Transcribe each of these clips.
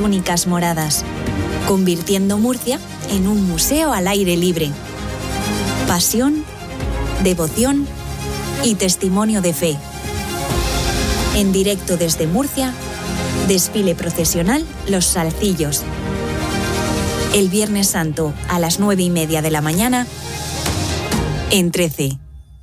túnicas moradas, convirtiendo Murcia en un museo al aire libre. Pasión, devoción y testimonio de fe. En directo desde Murcia, desfile procesional Los Salcillos. El Viernes Santo a las 9:30 de la mañana en 13.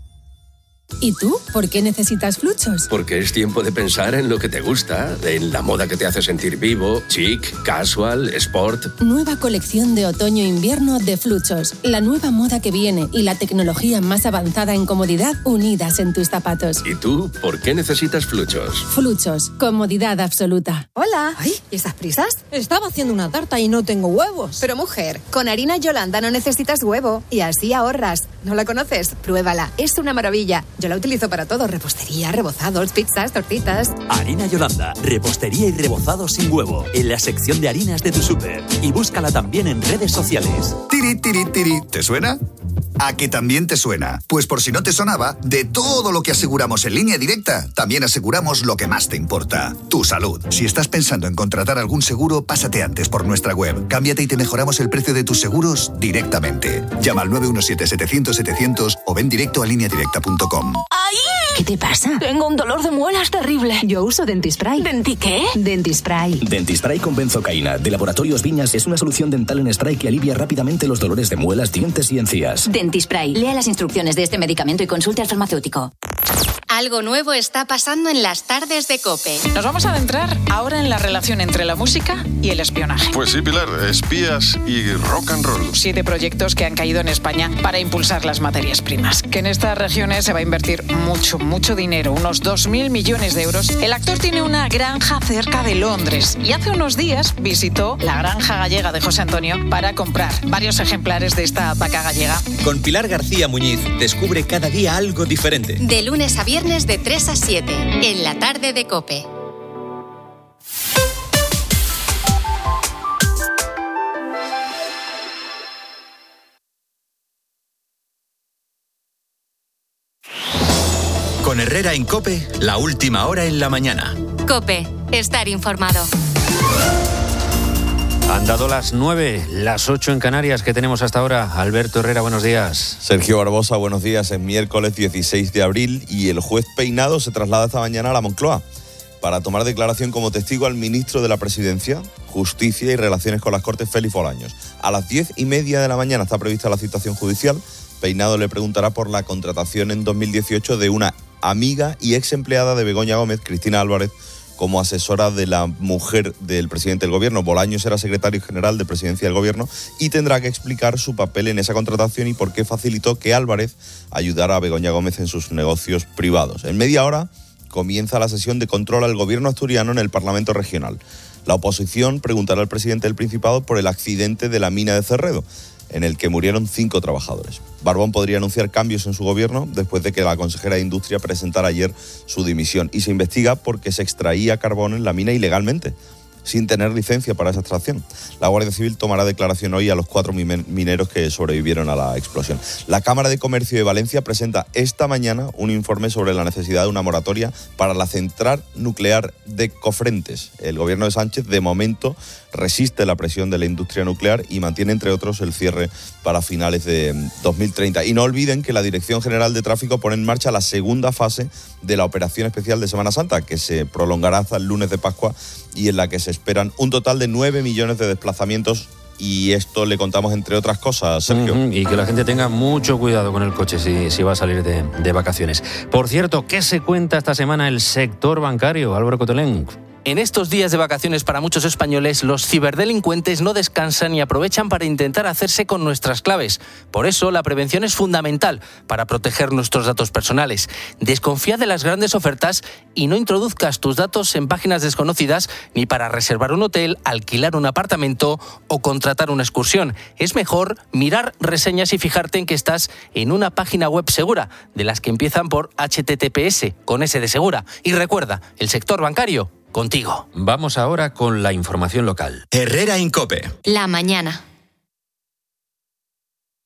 ¿Y tú? ¿Por qué necesitas Fluchos? Porque es tiempo de pensar en lo que te gusta, en la moda que te hace sentir vivo, chic, casual, sport. Nueva colección de otoño-invierno de Fluchos. La nueva moda que viene y la tecnología más avanzada en comodidad unidas en tus zapatos. ¿Y tú? ¿Por qué necesitas Fluchos? Fluchos. Comodidad absoluta. Hola. Ay, ¿y estas prisas? Estaba haciendo una tarta y no tengo huevos. Pero mujer, con harina Yolanda no necesitas huevo y así ahorras. ¿No la conoces? Pruébala. Es una maravilla. Yo la utilizo para todo. Repostería, rebozados, pizzas, tortitas. Harina Yolanda. Repostería y rebozado sin huevo. En la sección de harinas de tu súper. Y búscala también en redes sociales. Tiri, tiri, tiri. ¿Te suena? ¿A que también te suena? Pues por si no te sonaba, de todo lo que aseguramos en Línea Directa, también aseguramos lo que más te importa, tu salud. Si estás pensando en contratar algún seguro, pásate antes por nuestra web. Cámbiate y te mejoramos el precio de tus seguros directamente. Llama al 917-700-700 o ven directo a lineadirecta.com. ¡Ay! ¿Qué te pasa? Tengo un dolor de muelas terrible. Yo uso Dentispray. ¿Denti qué? Dentispray. Dentispray con benzocaína de Laboratorios Viñas es una solución dental en spray que alivia rápidamente los dolores de muelas, dientes y encías. Dentispray. Lea las instrucciones de este medicamento y consulte al farmacéutico. Algo nuevo está pasando en las tardes de COPE. Nos vamos a adentrar ahora en la relación entre la música y el espionaje. Pues sí, Pilar, espías y rock and roll. 7 proyectos que han caído en España para impulsar las materias primas. Que en estas regiones se va a invertir mucho dinero, unos 2.000 millones de euros. El actor tiene una granja cerca de Londres y hace unos días visitó la granja gallega de José Antonio para comprar varios ejemplares de esta vaca gallega. Con Pilar García Muñiz descubre cada día algo diferente. De lunes a viernes de 3 a 7, en la tarde de COPE. Con Herrera en COPE, la última hora en la mañana. COPE, estar informado. Han dado las 9, las 8 en Canarias que tenemos hasta ahora. Alberto Herrera, buenos días. Sergio Barbosa, buenos días. Es miércoles 16 de abril y el juez Peinado se traslada esta mañana a la Moncloa para tomar declaración como testigo al ministro de la Presidencia, Justicia y Relaciones con las Cortes, Félix Bolaños. A las 10:30 de la mañana está prevista la citación judicial. Peinado le preguntará por la contratación en 2018 de una amiga y ex empleada de Begoña Gómez, Cristina Álvarez, como asesora de la mujer del presidente del gobierno. Bolaños era secretario general de Presidencia del Gobierno y tendrá que explicar su papel en esa contratación y por qué facilitó que Álvarez ayudara a Begoña Gómez en sus negocios privados. En media hora comienza la sesión de control al gobierno asturiano en el Parlamento Regional. La oposición preguntará al presidente del Principado por el accidente de la mina de Cerredo, en el que murieron 5 trabajadores. Barbón podría anunciar cambios en su gobierno después de que la consejera de Industria presentara ayer su dimisión y se investiga porque se extraía carbón en la mina ilegalmente, sin tener licencia para esa extracción. La Guardia Civil tomará declaración hoy a los 4 mineros que sobrevivieron a la explosión. La Cámara de Comercio de Valencia presenta esta mañana un informe sobre la necesidad de una moratoria para la central nuclear de Cofrentes. El gobierno de Sánchez, de momento, resiste la presión de la industria nuclear y mantiene, entre otros, el cierre para finales de 2030. Y no olviden que la Dirección General de Tráfico pone en marcha la segunda fase de la operación especial de Semana Santa, que se prolongará hasta el lunes de Pascua y en la que se esperan un total de 9 millones de desplazamientos. Y esto le contamos, entre otras cosas, Sergio. Y que la gente tenga mucho cuidado con el coche si va a salir de vacaciones. Por cierto, ¿qué se cuenta esta semana el sector bancario? Álvaro Cotelén. En estos días de vacaciones para muchos españoles, los ciberdelincuentes no descansan y aprovechan para intentar hacerse con nuestras claves. Por eso, la prevención es fundamental para proteger nuestros datos personales. Desconfía de las grandes ofertas y no introduzcas tus datos en páginas desconocidas ni para reservar un hotel, alquilar un apartamento o contratar una excursión. Es mejor mirar reseñas y fijarte en que estás en una página web segura, de las que empiezan por HTTPS, con S de segura. Y recuerda, el sector bancario, contigo. Vamos ahora con la información local. Herrera en COPE. La mañana.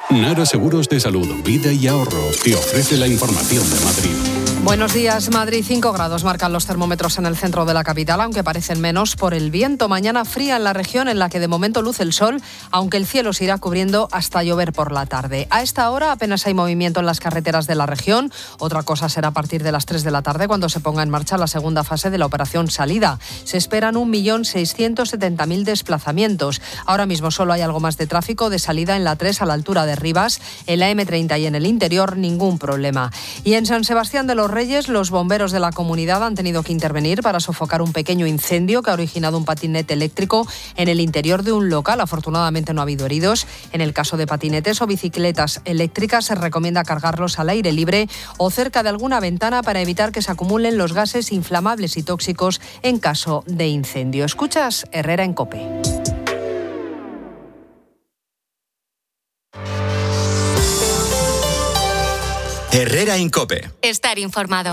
Nara Seguros de Salud, Vida y Ahorro te ofrece la información de Madrid. Buenos días, Madrid. 5 grados marcan los termómetros en el centro de la capital, aunque parecen menos por el viento. Mañana fría en la región en la que de momento luce el sol, aunque el cielo se irá cubriendo hasta llover por la tarde. A esta hora apenas hay movimiento en las carreteras de la región. Otra cosa será a partir de las 3 de la tarde cuando se ponga en marcha la segunda fase de la operación Salida. Se esperan 1.670.000 desplazamientos. Ahora mismo solo hay algo más de tráfico de salida en la 3 a la altura de Rivas, en la M30 y en el interior ningún problema. Y en San Sebastián de los Reyes, los bomberos de la comunidad han tenido que intervenir para sofocar un pequeño incendio que ha originado un patinete eléctrico en el interior de un local. Afortunadamente no ha habido heridos. En el caso de patinetes o bicicletas eléctricas se recomienda cargarlos al aire libre o cerca de alguna ventana para evitar que se acumulen los gases inflamables y tóxicos en caso de incendio. Escuchas Herrera en COPE. Herrera en COPE. Estar informado.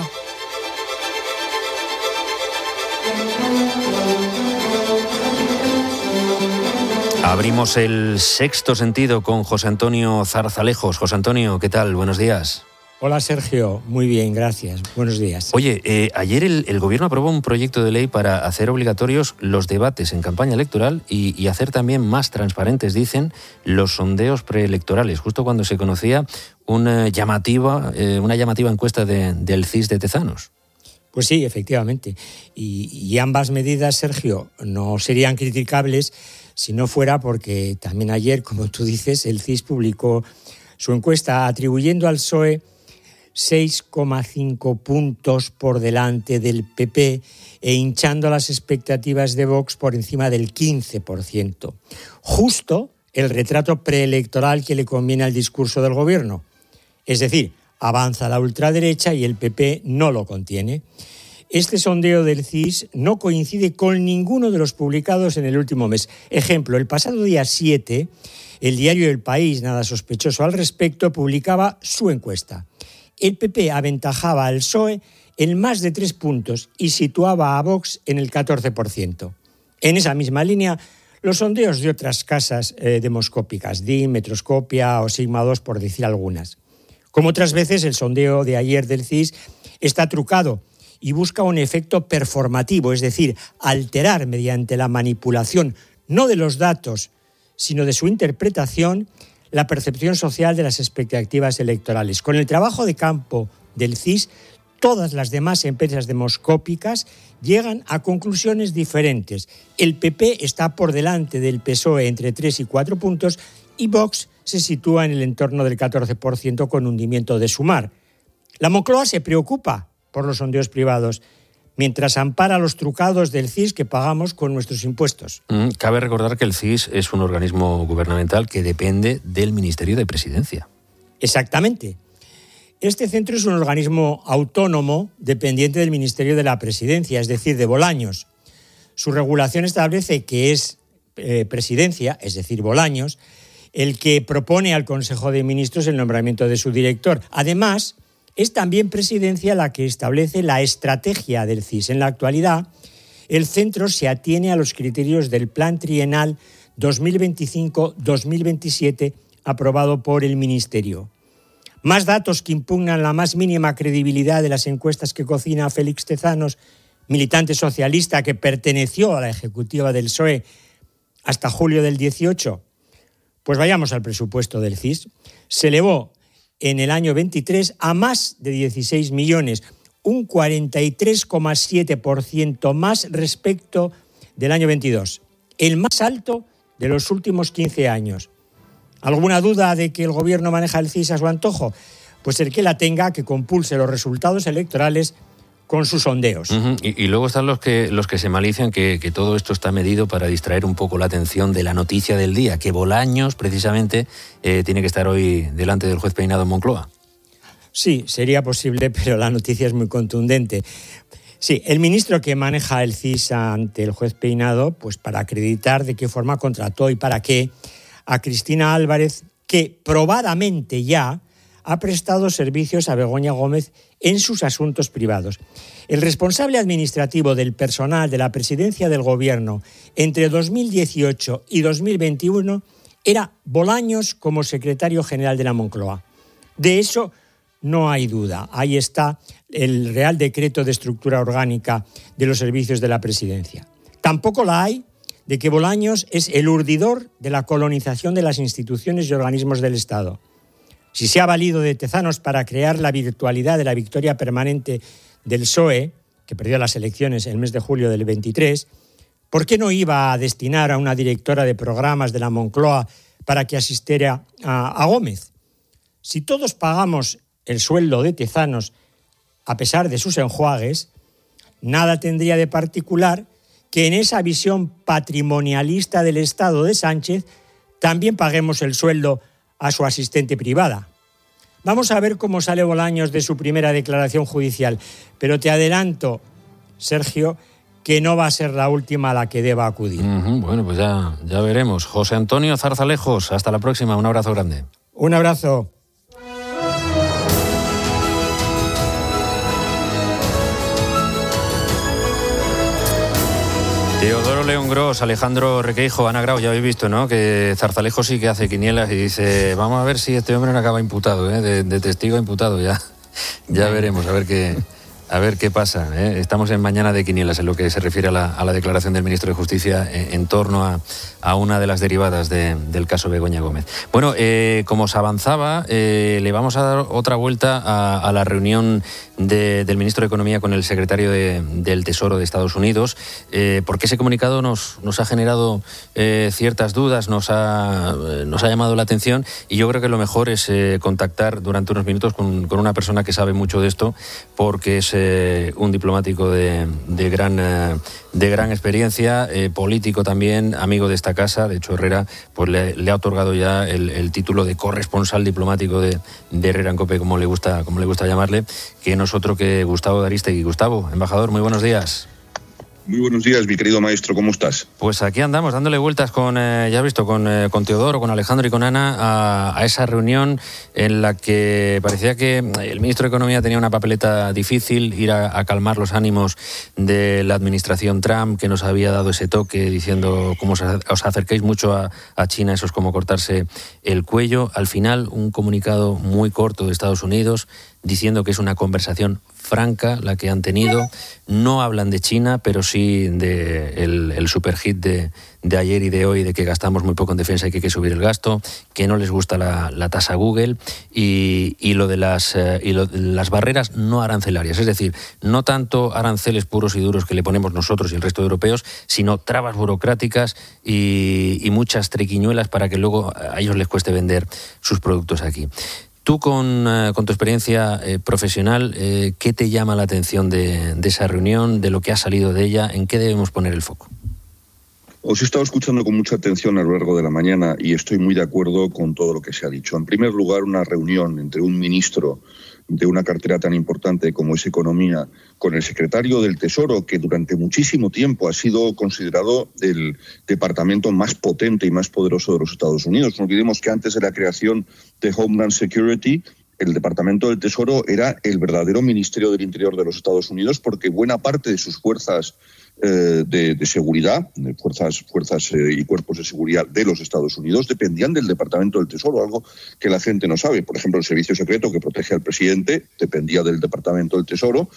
Abrimos el sexto sentido con José Antonio Zarzalejos. José Antonio, ¿qué tal? Buenos días. Hola Sergio, muy bien, gracias. Buenos días. Oye, ayer el Gobierno aprobó un proyecto de ley para hacer obligatorios los debates en campaña electoral y hacer también más transparentes, dicen, los sondeos preelectorales, justo cuando se conocía una llamativa encuesta del CIS de Tezanos. Pues sí, efectivamente. Y ambas medidas, Sergio, no serían criticables si no fuera porque también ayer, como tú dices, el CIS publicó su encuesta atribuyendo al PSOE 6,5 puntos por delante del PP e hinchando las expectativas de Vox por encima del 15%. Justo el retrato preelectoral que le conviene al discurso del Gobierno. Es decir, avanza la ultraderecha y el PP no lo contiene. Este sondeo del CIS no coincide con ninguno de los publicados en el último mes. Ejemplo, el pasado día 7, el diario El País, nada sospechoso al respecto, publicaba su encuesta. El PP aventajaba al PSOE en más de 3 puntos y situaba a Vox en el 14%. En esa misma línea, los sondeos de otras casas demoscópicas, DIM, Metroscopia o Sigma 2, por decir algunas. Como otras veces, el sondeo de ayer del CIS está trucado y busca un efecto performativo, es decir, alterar mediante la manipulación, no de los datos, sino de su interpretación, la percepción social de las expectativas electorales. Con el trabajo de campo del CIS, todas las demás empresas demoscópicas llegan a conclusiones diferentes. El PP está por delante del PSOE entre 3 y 4 puntos y Vox se sitúa en el entorno del 14% con hundimiento de Sumar. La Moncloa se preocupa por los sondeos privados, mientras ampara los trucados del CIS que pagamos con nuestros impuestos. Cabe recordar que el CIS es un organismo gubernamental que depende del Ministerio de Presidencia. Exactamente. Este centro es un organismo autónomo dependiente del Ministerio de la Presidencia, es decir, de Bolaños. Su regulación establece que es Presidencia, es decir, Bolaños, el que propone al Consejo de Ministros el nombramiento de su director. Además, es también Presidencia la que establece la estrategia del CIS. En la actualidad, el centro se atiene a los criterios del Plan Trienal 2025-2027 aprobado por el Ministerio. Más datos que impugnan la más mínima credibilidad de las encuestas que cocina Félix Tezanos, militante socialista que perteneció a la ejecutiva del PSOE hasta julio del 18. Pues vayamos al presupuesto del CIS. Se elevó en el año 23 a más de 16 millones, un 43,7% más respecto del año 22, el más alto de los últimos 15 años. ¿Alguna duda de que el Gobierno maneja el CIS a su antojo? Pues el que la tenga, que compulse los resultados electorales con sus sondeos. Y luego están los que se malician que todo esto está medido para distraer un poco la atención de la noticia del día, que Bolaños, precisamente, tiene que estar hoy delante del juez Peinado en Moncloa. Sí, sería posible, pero la noticia es muy contundente. Sí, el ministro que maneja el CIS ante el juez Peinado, pues para acreditar de qué forma contrató y para qué a Cristina Álvarez, que probadamente ya ha prestado servicios a Begoña Gómez en sus asuntos privados. El responsable administrativo del personal de la presidencia del Gobierno entre 2018 y 2021 era Bolaños como secretario general de la Moncloa. De eso no hay duda. Ahí está el Real Decreto de Estructura Orgánica de los Servicios de la Presidencia. Tampoco la hay de que Bolaños es el urdidor de la colonización de las instituciones y organismos del Estado. Si se ha valido de Tezanos para crear la virtualidad de la victoria permanente del PSOE, que perdió las elecciones el mes de julio del 23, ¿por qué no iba a destinar a una directora de programas de la Moncloa para que asistiera a Gómez? Si todos pagamos el sueldo de Tezanos a pesar de sus enjuagues, nada tendría de particular que en esa visión patrimonialista del Estado de Sánchez también paguemos el sueldo a su asistente privada. Vamos a ver cómo sale Bolaños de su primera declaración judicial, pero te adelanto, Sergio, que no va a ser la última a la que deba acudir. Bueno, pues ya veremos. José Antonio Zarzalejos, hasta la próxima. Un abrazo grande. Un abrazo. Teodoro León Gros, Alejandro Requeijo, Ana Grau, ya habéis visto, ¿no?, que Zarzalejos sí que hace quinielas y dice, vamos a ver si este hombre no acaba imputado, de testigo a imputado, ya veremos, a ver qué pasa, ¿eh? Estamos en mañana de quinielas en lo que se refiere a la declaración del ministro de Justicia en torno a una de las derivadas del caso Begoña Gómez. Bueno, como se avanzaba, le vamos a dar otra vuelta a la reunión del ministro de Economía con el secretario del Tesoro de Estados Unidos, porque ese comunicado nos ha generado ciertas dudas, nos ha llamado la atención, y yo creo que lo mejor es contactar durante unos minutos con una persona que sabe mucho de esto, porque es un diplomático de gran experiencia, político también, amigo de esta casa. De hecho, Herrera pues le ha otorgado ya el título de corresponsal diplomático de Herrera en COPE, como le gusta llamarle, que no es otro que Gustavo de Arístegui. Gustavo, embajador, muy buenos días. Muy buenos días, mi querido maestro, ¿cómo estás? Pues aquí andamos, dándole vueltas con Teodoro, con Alejandro y con Ana a esa reunión en la que parecía que el ministro de Economía tenía una papeleta difícil, ir a calmar los ánimos de la administración Trump, que nos había dado ese toque diciendo, como os acerquéis mucho a China, eso es como cortarse el cuello. Al final, un comunicado muy corto de Estados Unidos diciendo que es una conversación franca la que han tenido. No hablan de China, pero sí de el superhit de ayer y de hoy, de que gastamos muy poco en defensa y que hay que subir el gasto, que no les gusta la tasa Google y lo de las barreras no arancelarias. Es decir, no tanto aranceles puros y duros que le ponemos nosotros y el resto de europeos, sino trabas burocráticas y muchas triquiñuelas para que luego a ellos les cueste vender sus productos aquí. Tú, con tu experiencia profesional, ¿qué te llama la atención de esa reunión, de lo que ha salido de ella? ¿En qué debemos poner el foco? Os he estado escuchando con mucha atención a lo largo de la mañana y estoy muy de acuerdo con todo lo que se ha dicho. En primer lugar, una reunión entre un ministro de una cartera tan importante como es Economía con el secretario del Tesoro, que durante muchísimo tiempo ha sido considerado el departamento más potente y más poderoso de los Estados Unidos. No olvidemos que antes de la creación de Homeland Security, el Departamento del Tesoro era el verdadero Ministerio del Interior de los Estados Unidos, porque buena parte de sus fuerzas de seguridad, de fuerzas y cuerpos de seguridad de los Estados Unidos dependían del Departamento del Tesoro, algo que la gente no sabe. Por ejemplo, el servicio secreto que protege al presidente dependía del Departamento del Tesoro,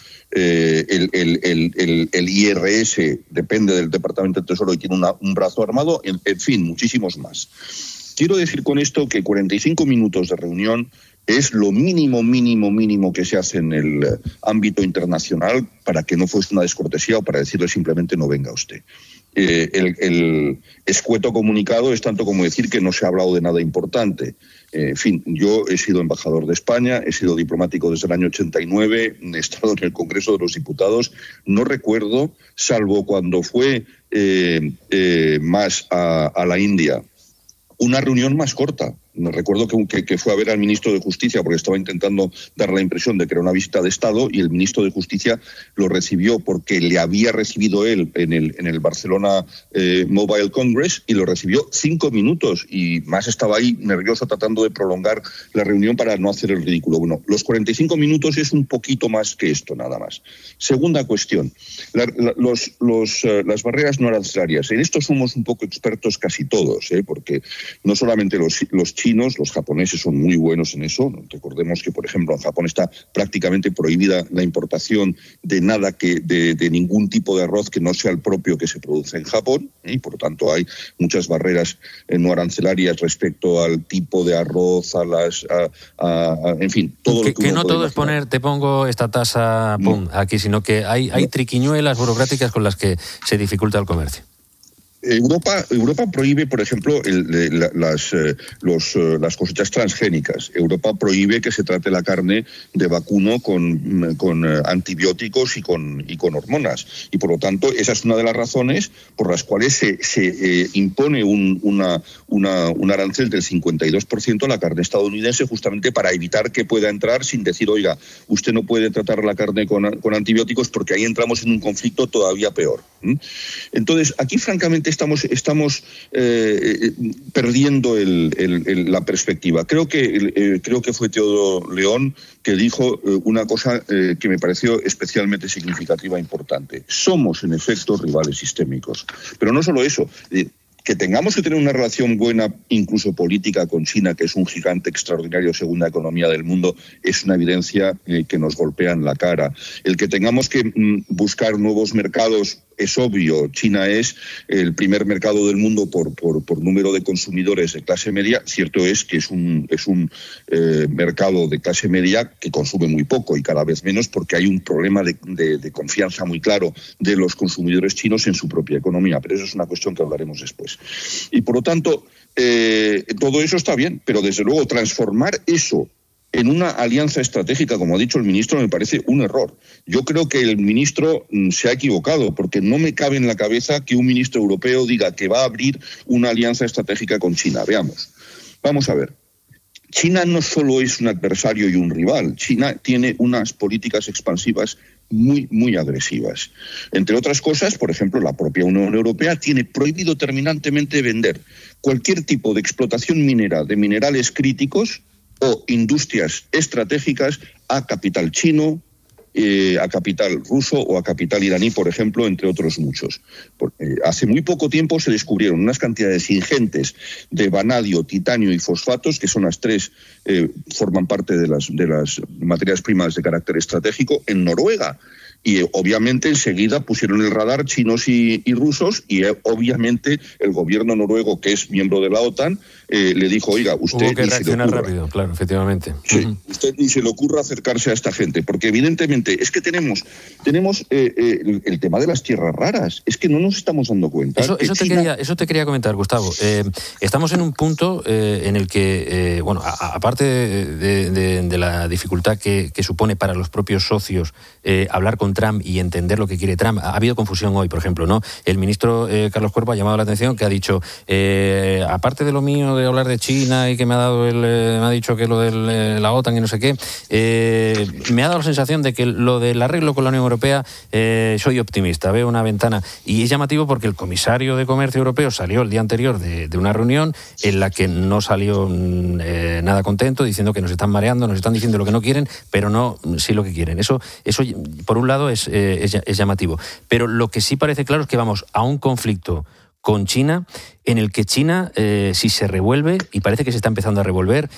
el IRS depende del Departamento del Tesoro y tiene un brazo armado, en fin, muchísimos más. Quiero decir con esto que 45 minutos de reunión es lo mínimo que se hace en el ámbito internacional para que no fuese una descortesía o para decirle simplemente no venga usted. El escueto comunicado es tanto como decir que no se ha hablado de nada importante. En fin, yo he sido embajador de España, he sido diplomático desde el año 89, he estado en el Congreso de los Diputados, no recuerdo, salvo cuando fue más a la India, una reunión más corta Recuerdo que fue a ver al ministro de Justicia porque estaba intentando dar la impresión de que era una visita de Estado, y el ministro de Justicia lo recibió porque le había recibido él en el Barcelona Mobile Congress, y lo recibió 5 minutos, y más estaba ahí nervioso tratando de prolongar la reunión para no hacer el ridículo. Bueno, los 45 minutos es un poquito más que esto, nada más. Segunda cuestión, las barreras no arancelarias. En esto somos un poco expertos casi todos, porque no solamente los chinos, los japoneses son muy buenos en eso. Recordemos que, por ejemplo, en Japón está prácticamente prohibida la importación de nada de ningún tipo de arroz que no sea el propio que se produce en Japón, y por lo tanto hay muchas barreras no arancelarias respecto al tipo de arroz, en fin, todo lo que no todo es poner, te pongo esta tasa, pum, aquí, sino que hay triquiñuelas burocráticas con las que se dificulta el comercio. Europa prohíbe, por ejemplo, las cosechas transgénicas. Europa prohíbe que se trate la carne de vacuno con antibióticos y con hormonas. Y por lo tanto, esa es una de las razones por las cuales se impone un arancel del 52% a la carne estadounidense, justamente para evitar que pueda entrar sin decir, oiga, usted no puede tratar la carne con antibióticos, porque ahí entramos en un conflicto todavía peor. Entonces, aquí francamente estamos perdiendo la perspectiva. Creo que fue Teodoro León que dijo una cosa que me pareció especialmente significativa e importante. Somos, en efecto, rivales sistémicos. Pero no solo eso. Que tengamos que tener una relación buena, incluso política, con China, que es un gigante extraordinario, segunda economía del mundo, es una evidencia que nos golpea en la cara. El que tengamos que buscar nuevos mercados es obvio. China es el primer mercado del mundo por número de consumidores de clase media. Cierto es que es un mercado de clase media que consume muy poco y cada vez menos, porque hay un problema de confianza muy claro de los consumidores chinos en su propia economía. Pero eso es una cuestión que hablaremos después. Y por lo tanto, todo eso está bien, pero desde luego transformar eso en una alianza estratégica, como ha dicho el ministro, me parece un error. Yo creo que el ministro se ha equivocado, porque no me cabe en la cabeza que un ministro europeo diga que va a abrir una alianza estratégica con China. Veamos. Vamos a ver. China no solo es un adversario y un rival. China tiene unas políticas expansivas muy, muy agresivas. Entre otras cosas, por ejemplo, la propia Unión Europea tiene prohibido terminantemente vender cualquier tipo de explotación minera de minerales críticos o industrias estratégicas a capital chino, a capital ruso o a capital iraní, por ejemplo, entre otros muchos. Hace muy poco tiempo se descubrieron unas cantidades ingentes de vanadio, titanio y fosfatos, que son las tres, forman parte de las materias primas de carácter estratégico, en Noruega. Y obviamente enseguida pusieron el radar chinos y rusos, y obviamente el gobierno noruego, que es miembro de la OTAN, le dijo, oiga, usted... Hubo que reaccionar rápido, claro, efectivamente. Sí, usted ni se le ocurra acercarse a esta gente, porque evidentemente es que tenemos el tema de las tierras raras, es que no nos estamos dando cuenta. Eso te quería comentar, Gustavo. Estamos en un punto en el que, aparte de la dificultad que supone para los propios socios hablar con Trump y entender lo que quiere Trump, ha habido confusión hoy, por ejemplo, ¿no? El ministro Carlos Cuerpo ha llamado la atención, que ha dicho, aparte de lo mío de hablar de China y que me ha dicho que lo de la OTAN y no sé qué, me ha dado la sensación de que lo del arreglo con la Unión Europea, soy optimista, veo una ventana. Y es llamativo porque el comisario de Comercio Europeo salió el día anterior de una reunión en la que no salió nada contento, diciendo que nos están mareando, nos están diciendo lo que no quieren, pero no sí lo que quieren. Eso por un lado es llamativo. Pero lo que sí parece claro es que vamos a un conflicto con China, en el que China, si se revuelve, y parece que se está empezando a revolver,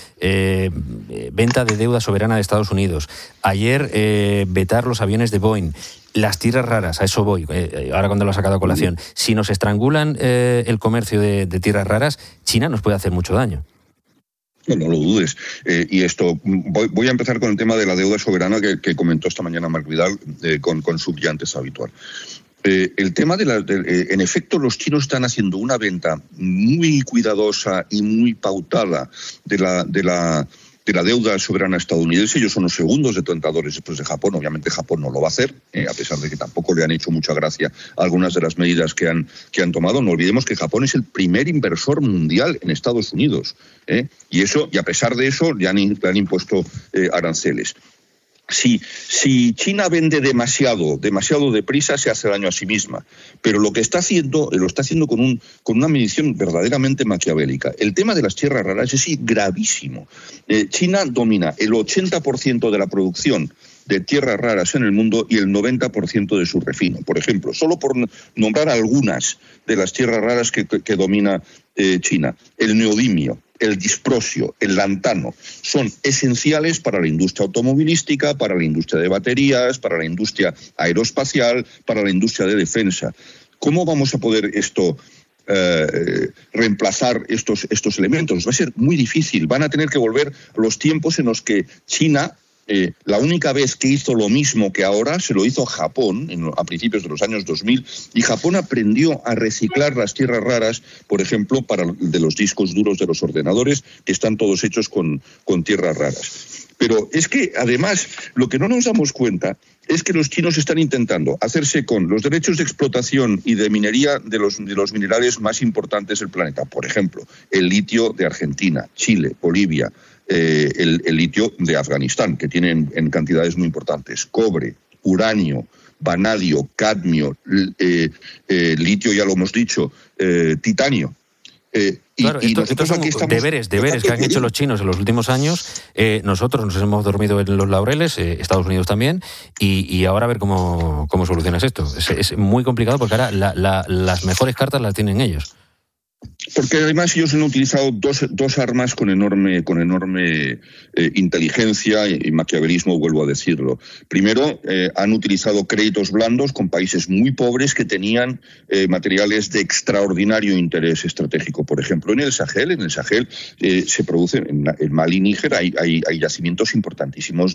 venta de deuda soberana de Estados Unidos. Ayer, vetar los aviones de Boeing. Las tierras raras, a eso voy, ahora cuando lo ha sacado a colación. Si nos estrangulan el comercio de tierras raras, China nos puede hacer mucho daño. No lo dudes. Y esto, voy a empezar con el tema de la deuda soberana que comentó esta mañana Marc Vidal con su brillantez habitual. El tema en efecto, los chinos están haciendo una venta muy cuidadosa y muy pautada de la deuda soberana estadounidense. Ellos son los segundos detenedores después de Japón. Obviamente Japón no lo va a hacer, a pesar de que tampoco le han hecho mucha gracia algunas de las medidas que han tomado. No olvidemos que Japón es el primer inversor mundial en Estados Unidos, y a pesar de eso le han impuesto aranceles. Si China vende demasiado deprisa, se hace daño a sí misma. Pero lo que está haciendo, lo está haciendo con una medición verdaderamente maquiavélica. El tema de las tierras raras es gravísimo. China domina el 80% de la producción de tierras raras en el mundo y el 90% de su refino. Por ejemplo, solo por nombrar algunas de las tierras raras que domina China: el neodimio, el disprosio, el lantano, son esenciales para la industria automovilística, para la industria de baterías, para la industria aeroespacial, para la industria de defensa. ¿Cómo vamos a poder reemplazar estos elementos? Va a ser muy difícil. Van a tener que volver a los tiempos en los que China, la única vez que hizo lo mismo que ahora, se lo hizo Japón a principios de los años 2000, y Japón aprendió a reciclar las tierras raras, por ejemplo, de los discos duros de los ordenadores, que están todos hechos con tierras raras. Pero es que, además, lo que no nos damos cuenta es que los chinos están intentando hacerse con los derechos de explotación y de minería de los minerales más importantes del planeta. Por ejemplo, el litio de Argentina, Chile, Bolivia, el litio de Afganistán, que tienen en cantidades muy importantes, cobre, uranio, vanadio, cadmio, litio, ya lo hemos dicho, titanio. Claro, estos son deberes que han hecho los chinos en los últimos años. Nosotros nos hemos dormido en los laureles, Estados Unidos también, y ahora a ver cómo solucionas esto. Es muy complicado porque ahora las mejores cartas las tienen ellos. Porque además ellos han utilizado dos armas con enorme inteligencia y maquiavelismo, vuelvo a decirlo. Primero, han utilizado créditos blandos con países muy pobres que tenían materiales de extraordinario interés estratégico. Por ejemplo, en el Sahel se producen, en Mali y Níger hay yacimientos importantísimos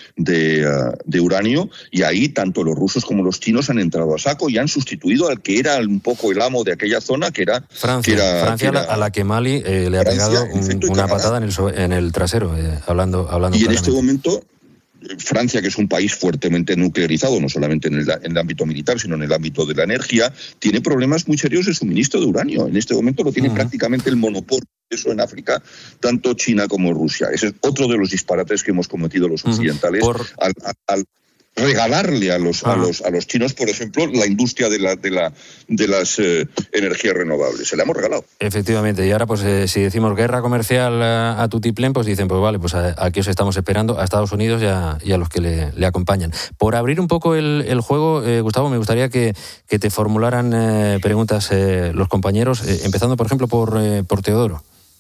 de uranio, y ahí tanto los rusos como los chinos han entrado a saco y han sustituido al que era un poco el amo de aquella zona, que era Francia, a la que Mali le ha pegado una patada en el trasero, hablando. Y en este momento, Francia, que es un país fuertemente nuclearizado, no solamente en el ámbito militar, sino en el ámbito de la energía, tiene problemas muy serios de suministro de uranio. En este momento lo tiene prácticamente el monopolio. Eso en África, tanto China como Rusia. Ese es otro de los disparates que hemos cometido los occidentales al regalarle a los chinos, por ejemplo, la industria de las energías renovables. Se la hemos regalado. Efectivamente. Y ahora, pues, si decimos guerra comercial a tutiplén, pues dicen, pues vale, pues aquí os estamos esperando, a Estados Unidos y a los que le acompañan. Por abrir un poco el juego, Gustavo, me gustaría que te formularan preguntas los compañeros, empezando, por ejemplo, por Teodoro.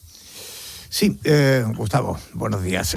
Sí, Gustavo, buenos días.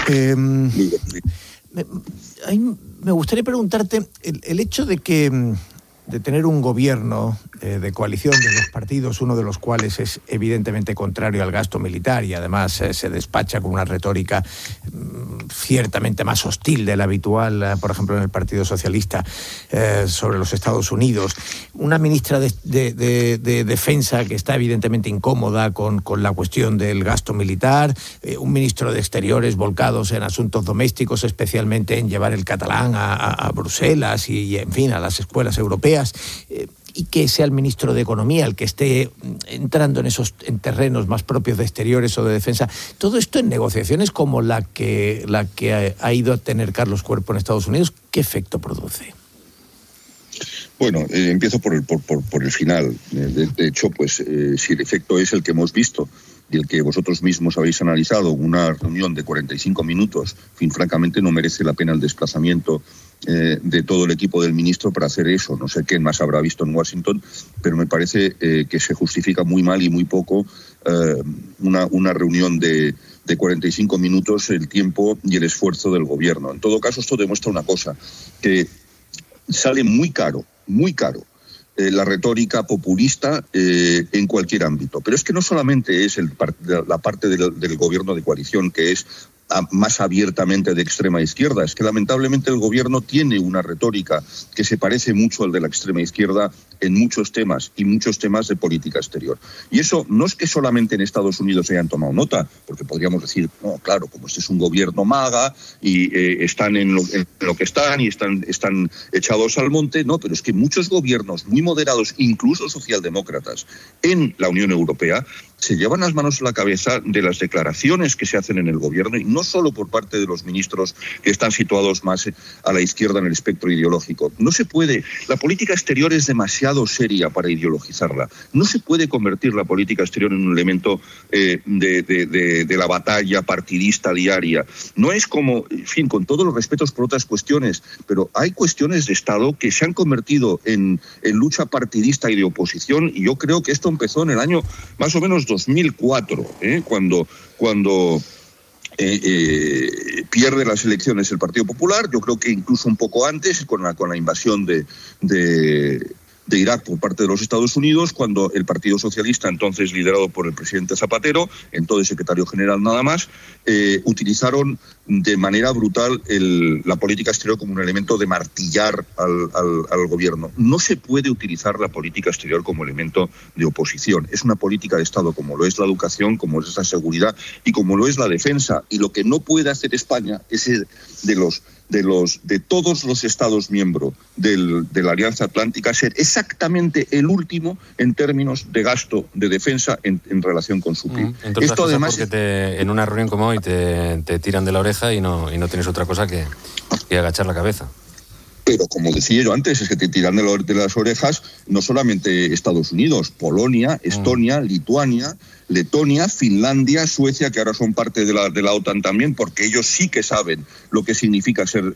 Me gustaría preguntarte, el hecho de tener un gobierno de coalición de dos partidos, uno de los cuales es evidentemente contrario al gasto militar y además se despacha con una retórica ciertamente más hostil de la habitual, por ejemplo, en el Partido Socialista, sobre los Estados Unidos. Una ministra de Defensa que está evidentemente incómoda con la cuestión del gasto militar, un ministro de Exteriores volcados en asuntos domésticos, especialmente en llevar el catalán a Bruselas y, en fin, a las escuelas europeas. Y que sea el ministro de Economía el que esté entrando en terrenos más propios de exteriores o de defensa. Todo esto en negociaciones como la que ha ido a tener Carlos Cuerpo en Estados Unidos, ¿qué efecto produce? Bueno, empiezo por el final. De hecho, pues si el efecto es el que hemos visto y el que vosotros mismos habéis analizado, una reunión de 45 minutos, en fin, francamente no merece la pena el desplazamiento de todo el equipo del ministro para hacer eso. No sé quién más habrá visto en Washington, pero me parece que se justifica muy mal y muy poco una reunión de 45 minutos, el tiempo y el esfuerzo del gobierno. En todo caso, esto demuestra una cosa, que sale muy caro la retórica populista en cualquier ámbito. Pero es que no solamente es la parte del gobierno de coalición, que es más abiertamente de extrema izquierda. Es que lamentablemente el gobierno tiene una retórica que se parece mucho al de la extrema izquierda en muchos temas y muchos temas de política exterior. Y eso no es que solamente en Estados Unidos hayan tomado nota, porque podríamos decir, no, claro, como este es un gobierno MAGA y están en lo que están y están echados al monte, no, pero es que muchos gobiernos muy moderados, incluso socialdemócratas, en la Unión Europea, se llevan las manos a la cabeza de las declaraciones que se hacen en el gobierno, y no solo por parte de los ministros que están situados más a la izquierda en el espectro ideológico. No se puede, la política exterior es demasiado seria para ideologizarla. No se puede convertir la política exterior en un elemento de la batalla partidista diaria. No es como, en fin, con todos los respetos por otras cuestiones, pero hay cuestiones de Estado que se han convertido en lucha partidista y de oposición, y yo creo que esto empezó en el año más o menos 2004, cuando pierde las elecciones el Partido Popular. Yo creo que incluso un poco antes, con la invasión de Irak por parte de los Estados Unidos, cuando el Partido Socialista, entonces liderado por el presidente Zapatero, entonces secretario general nada más, utilizaron de manera brutal la política exterior como un elemento de martillar al gobierno. No se puede utilizar la política exterior como elemento de oposición. Es una política de Estado, como lo es la educación, como es la seguridad y como lo es la defensa. Y lo que no puede hacer España es de todos los Estados miembros de la Alianza Atlántica ser exactamente el último en términos de gasto de defensa en relación con su PIB. Esto además porque en una reunión como hoy te tiran de la oreja y no tienes otra cosa que agachar la cabeza. Pero como decía yo antes, es que te tiran de las orejas no solamente Estados Unidos, Polonia, Estonia, Lituania, Letonia, Finlandia, Suecia, que ahora son parte de la OTAN también, porque ellos sí que saben lo que significa ser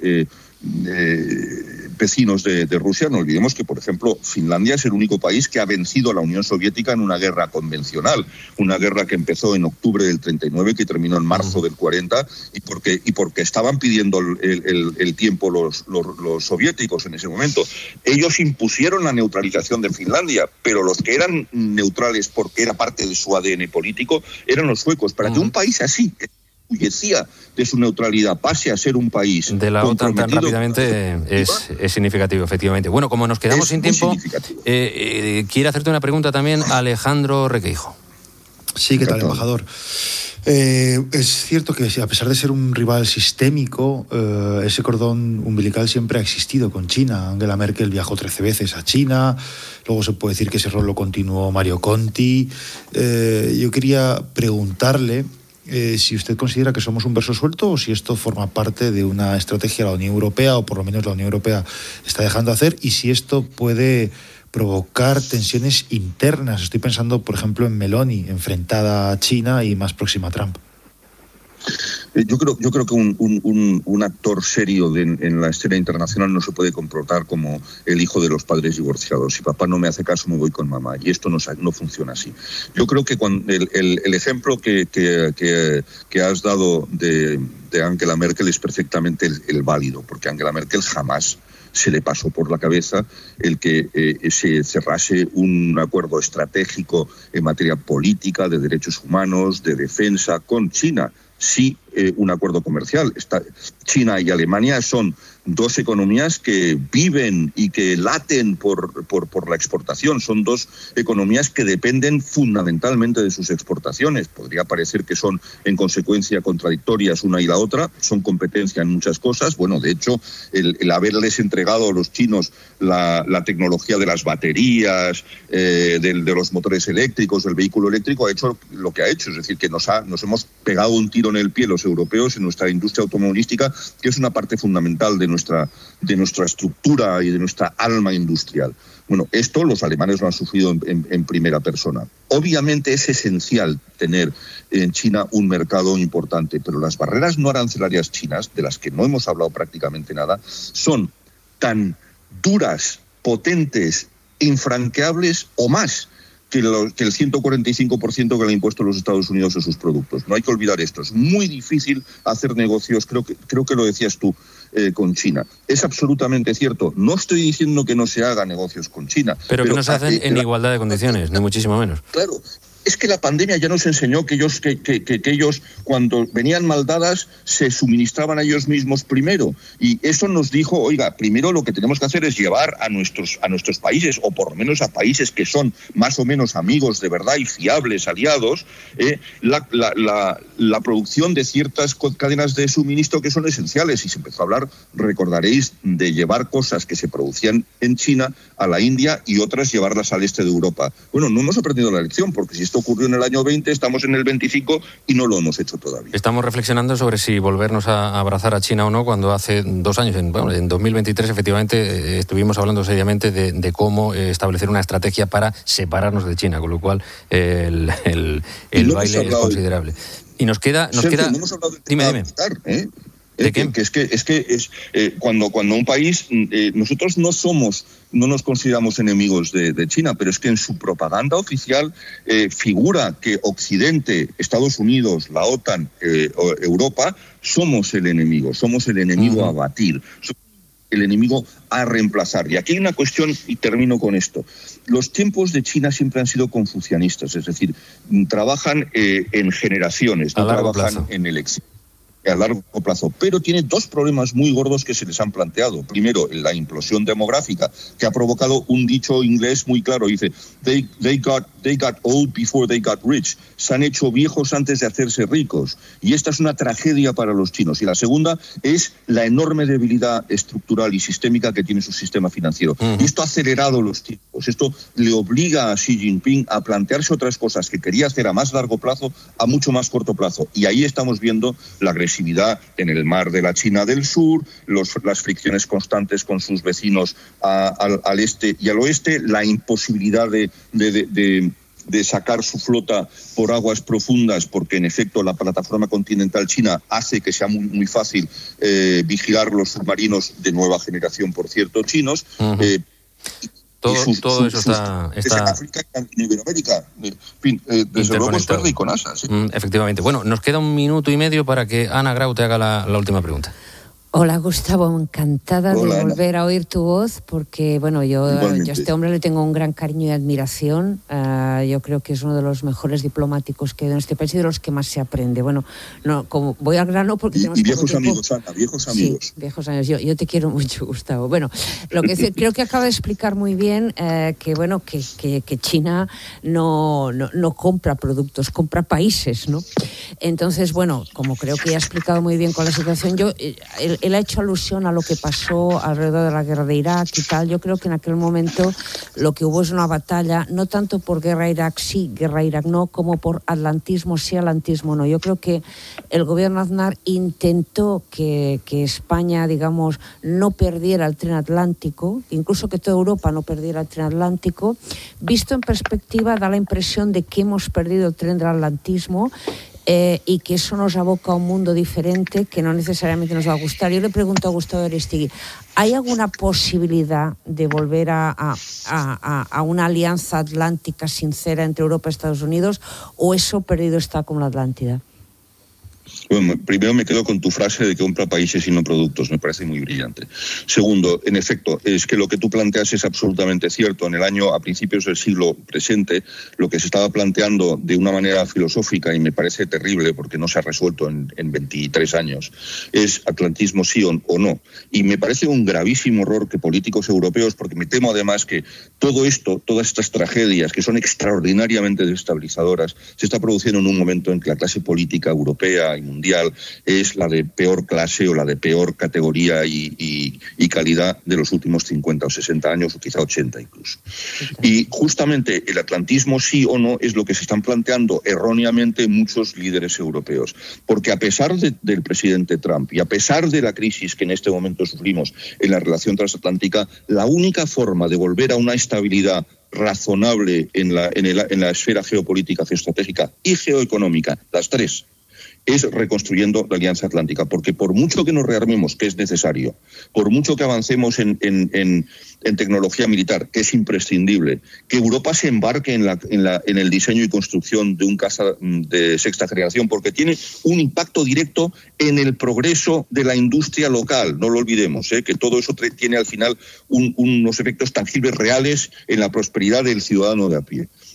vecinos de Rusia. No olvidemos que, por ejemplo, Finlandia es el único país que ha vencido a la Unión Soviética en una guerra convencional, una guerra que empezó en octubre del 39, que terminó en marzo del 40, y porque estaban pidiendo el tiempo los soviéticos en ese momento. Ellos impusieron la neutralización de Finlandia, pero los que eran neutrales porque era parte de su ADN político eran los suecos. Para que un país así, que decía de su neutralidad, pase a ser un país de la OTAN tan rápidamente, es significativo, efectivamente. Bueno, como nos quedamos sin tiempo, quiere hacerte una pregunta también Alejandro Requeijo. Sí, ¿qué tal, embajador? Es cierto que a pesar de ser un rival sistémico, ese cordón umbilical siempre ha existido con China. Angela Merkel viajó 13 veces a China, luego se puede decir que ese rol lo continuó Mario Conti. Yo quería preguntarle si usted considera que somos un verso suelto o si esto forma parte de una estrategia de la Unión Europea, o por lo menos la Unión Europea está dejando de hacer, y si esto puede provocar tensiones internas. Estoy pensando, por ejemplo, en Meloni, enfrentada a China y más próxima a Trump. Yo creo que un actor serio en la escena internacional no se puede comportar como el hijo de los padres divorciados. Si papá no me hace caso, me voy con mamá. Y esto no funciona así. Yo creo que el ejemplo que has dado de Angela Merkel es perfectamente el válido, porque Angela Merkel jamás se le pasó por la cabeza el que se cerrase un acuerdo estratégico en materia política, de derechos humanos, de defensa con China. Sí, un acuerdo comercial. China y Alemania son dos economías que viven y que laten por la exportación. Son dos economías que dependen fundamentalmente de sus exportaciones. Podría parecer que son, en consecuencia, contradictorias una y la otra. Son competencia en muchas cosas. Bueno, de hecho, el haberles entregado a los chinos la tecnología de las baterías, de los motores eléctricos, del vehículo eléctrico, ha hecho lo que ha hecho. Es decir, que nos hemos pegado un tiro en el pie los europeos en nuestra industria automovilística, que es una parte fundamental de nuestra estructura y de nuestra alma industrial. Bueno, esto los alemanes lo han sufrido en primera persona. Obviamente es esencial tener en China un mercado importante, pero las barreras no arancelarias chinas, de las que no hemos hablado prácticamente nada, son tan duras, potentes, infranqueables o más que el 145% que le ha impuesto los Estados Unidos a sus productos. No hay que olvidar esto. Es muy difícil hacer negocios, creo que lo decías tú, con China. Es absolutamente cierto. No estoy diciendo que no se haga negocios con China. Pero que no se hacen en igualdad de condiciones, ni muchísimo menos. Claro. es que la pandemia ya nos enseñó que ellos, cuando venían mal dadas, se suministraban a ellos mismos primero. Y eso nos dijo, oiga, primero lo que tenemos que hacer es llevar a nuestros países, o por lo menos a países que son más o menos amigos de verdad y fiables, aliados, la producción de ciertas cadenas de suministro que son esenciales. Y se empezó a hablar, recordaréis, de llevar cosas que se producían en China a la India y otras llevarlas al este de Europa. Bueno, no hemos aprendido la lección, porque si esto ocurrió en el año 20, estamos en el 25 y no lo hemos hecho todavía. Estamos reflexionando sobre si volvernos a abrazar a China o no, cuando hace 2 años, en 2023, efectivamente, estuvimos hablando seriamente de cómo establecer una estrategia para separarnos de China, con lo cual el baile es considerable. Y nos queda... Sergio, no hemos hablado de dime. ¿De qué? Cuando un país, nosotros no nos consideramos enemigos de China, pero es que en su propaganda oficial figura que Occidente, Estados Unidos, la OTAN, Europa, somos el enemigo a batir, el enemigo a reemplazar. Y aquí hay una cuestión, y termino con esto. Los tiempos de China siempre han sido confucianistas, es decir, trabajan en generaciones, no trabajan en el éxito. A largo plazo, pero tiene 2 problemas muy gordos que se les han planteado. Primero, la implosión demográfica, que ha provocado un dicho inglés muy claro, dice, they got old before they got rich. Se han hecho viejos antes de hacerse ricos, y esta es una tragedia para los chinos. Y la segunda es la enorme debilidad estructural y sistémica que tiene su sistema financiero. Y esto ha acelerado los tiempos, esto le obliga a Xi Jinping a plantearse otras cosas que quería hacer a más largo plazo, a mucho más corto plazo, y ahí estamos viendo la agresividad en el mar de la China del Sur, las fricciones constantes con sus vecinos al este y al oeste, la imposibilidad de sacar su flota por aguas profundas, porque en efecto la plataforma continental china hace que sea muy, muy fácil vigilar los submarinos de nueva generación, por cierto, chinos. Todo eso está... África y Iberoamérica. En fin, desde luego es verde y con asas. ¿Sí? Efectivamente. Bueno, nos queda 1 minuto y medio para que Ana Grau te haga la última pregunta. Hola, Gustavo, encantada de volver a oír tu voz, porque bueno, yo a este hombre le tengo un gran cariño y admiración. Yo creo que es uno de los mejores diplomáticos que hay en este país y de los que más se aprende. Bueno, no, como voy al grano porque tenemos viejos amigos, Ana, viejos amigos. Sí, viejos amigos. Yo te quiero mucho, Gustavo. Bueno, lo que creo que acaba de explicar muy bien que bueno, que China no compra productos, compra países, ¿no? Entonces, bueno, como creo que ya ha explicado muy bien con la situación, él ha hecho alusión a lo que pasó alrededor de la guerra de Irak y tal. Yo creo que en aquel momento lo que hubo es una batalla, no tanto por guerra Irak sí, guerra Irak no, como por atlantismo sí, atlantismo no. Yo creo que el gobierno Aznar intentó que España, digamos, no perdiera el tren atlántico, incluso que toda Europa no perdiera el tren atlántico. Visto en perspectiva, da la impresión de que hemos perdido el tren del atlantismo. Y que eso nos aboca a un mundo diferente que no necesariamente nos va a gustar. Yo le pregunto a Gustavo Aristigui, ¿hay alguna posibilidad de volver a una alianza atlántica sincera entre Europa y Estados Unidos, o eso perdido está como la Atlántida? Bueno, primero me quedo con tu frase de que compra países y no productos, me parece muy brillante. Segundo, en efecto, es que lo que tú planteas es absolutamente cierto. En el año, a principios del siglo presente, lo que se estaba planteando de una manera filosófica, y me parece terrible porque no se ha resuelto en 23 años, es atlantismo sí o no. Y me parece un gravísimo error que políticos europeos, porque me temo además que todo esto, todas estas tragedias que son extraordinariamente desestabilizadoras, se está produciendo en un momento en que la clase política europea y mundial es la de peor clase o la de peor categoría y calidad de los últimos 50 o 60 años, o quizá 80 incluso. Y justamente el atlantismo sí o no es lo que se están planteando erróneamente muchos líderes europeos, porque a pesar del presidente Trump y a pesar de la crisis que en este momento sufrimos en la relación transatlántica, la única forma de volver a una estabilidad razonable en la esfera geopolítica, geoestratégica y geoeconómica, las tres, es reconstruyendo la Alianza Atlántica, porque por mucho que nos rearmemos, que es necesario, por mucho que avancemos en tecnología militar, que es imprescindible, que Europa se embarque en el diseño y construcción de un caza de sexta generación, porque tiene un impacto directo en el progreso de la industria local, no lo olvidemos, que todo eso tiene al final unos efectos tangibles reales en la prosperidad del ciudadano de a pie.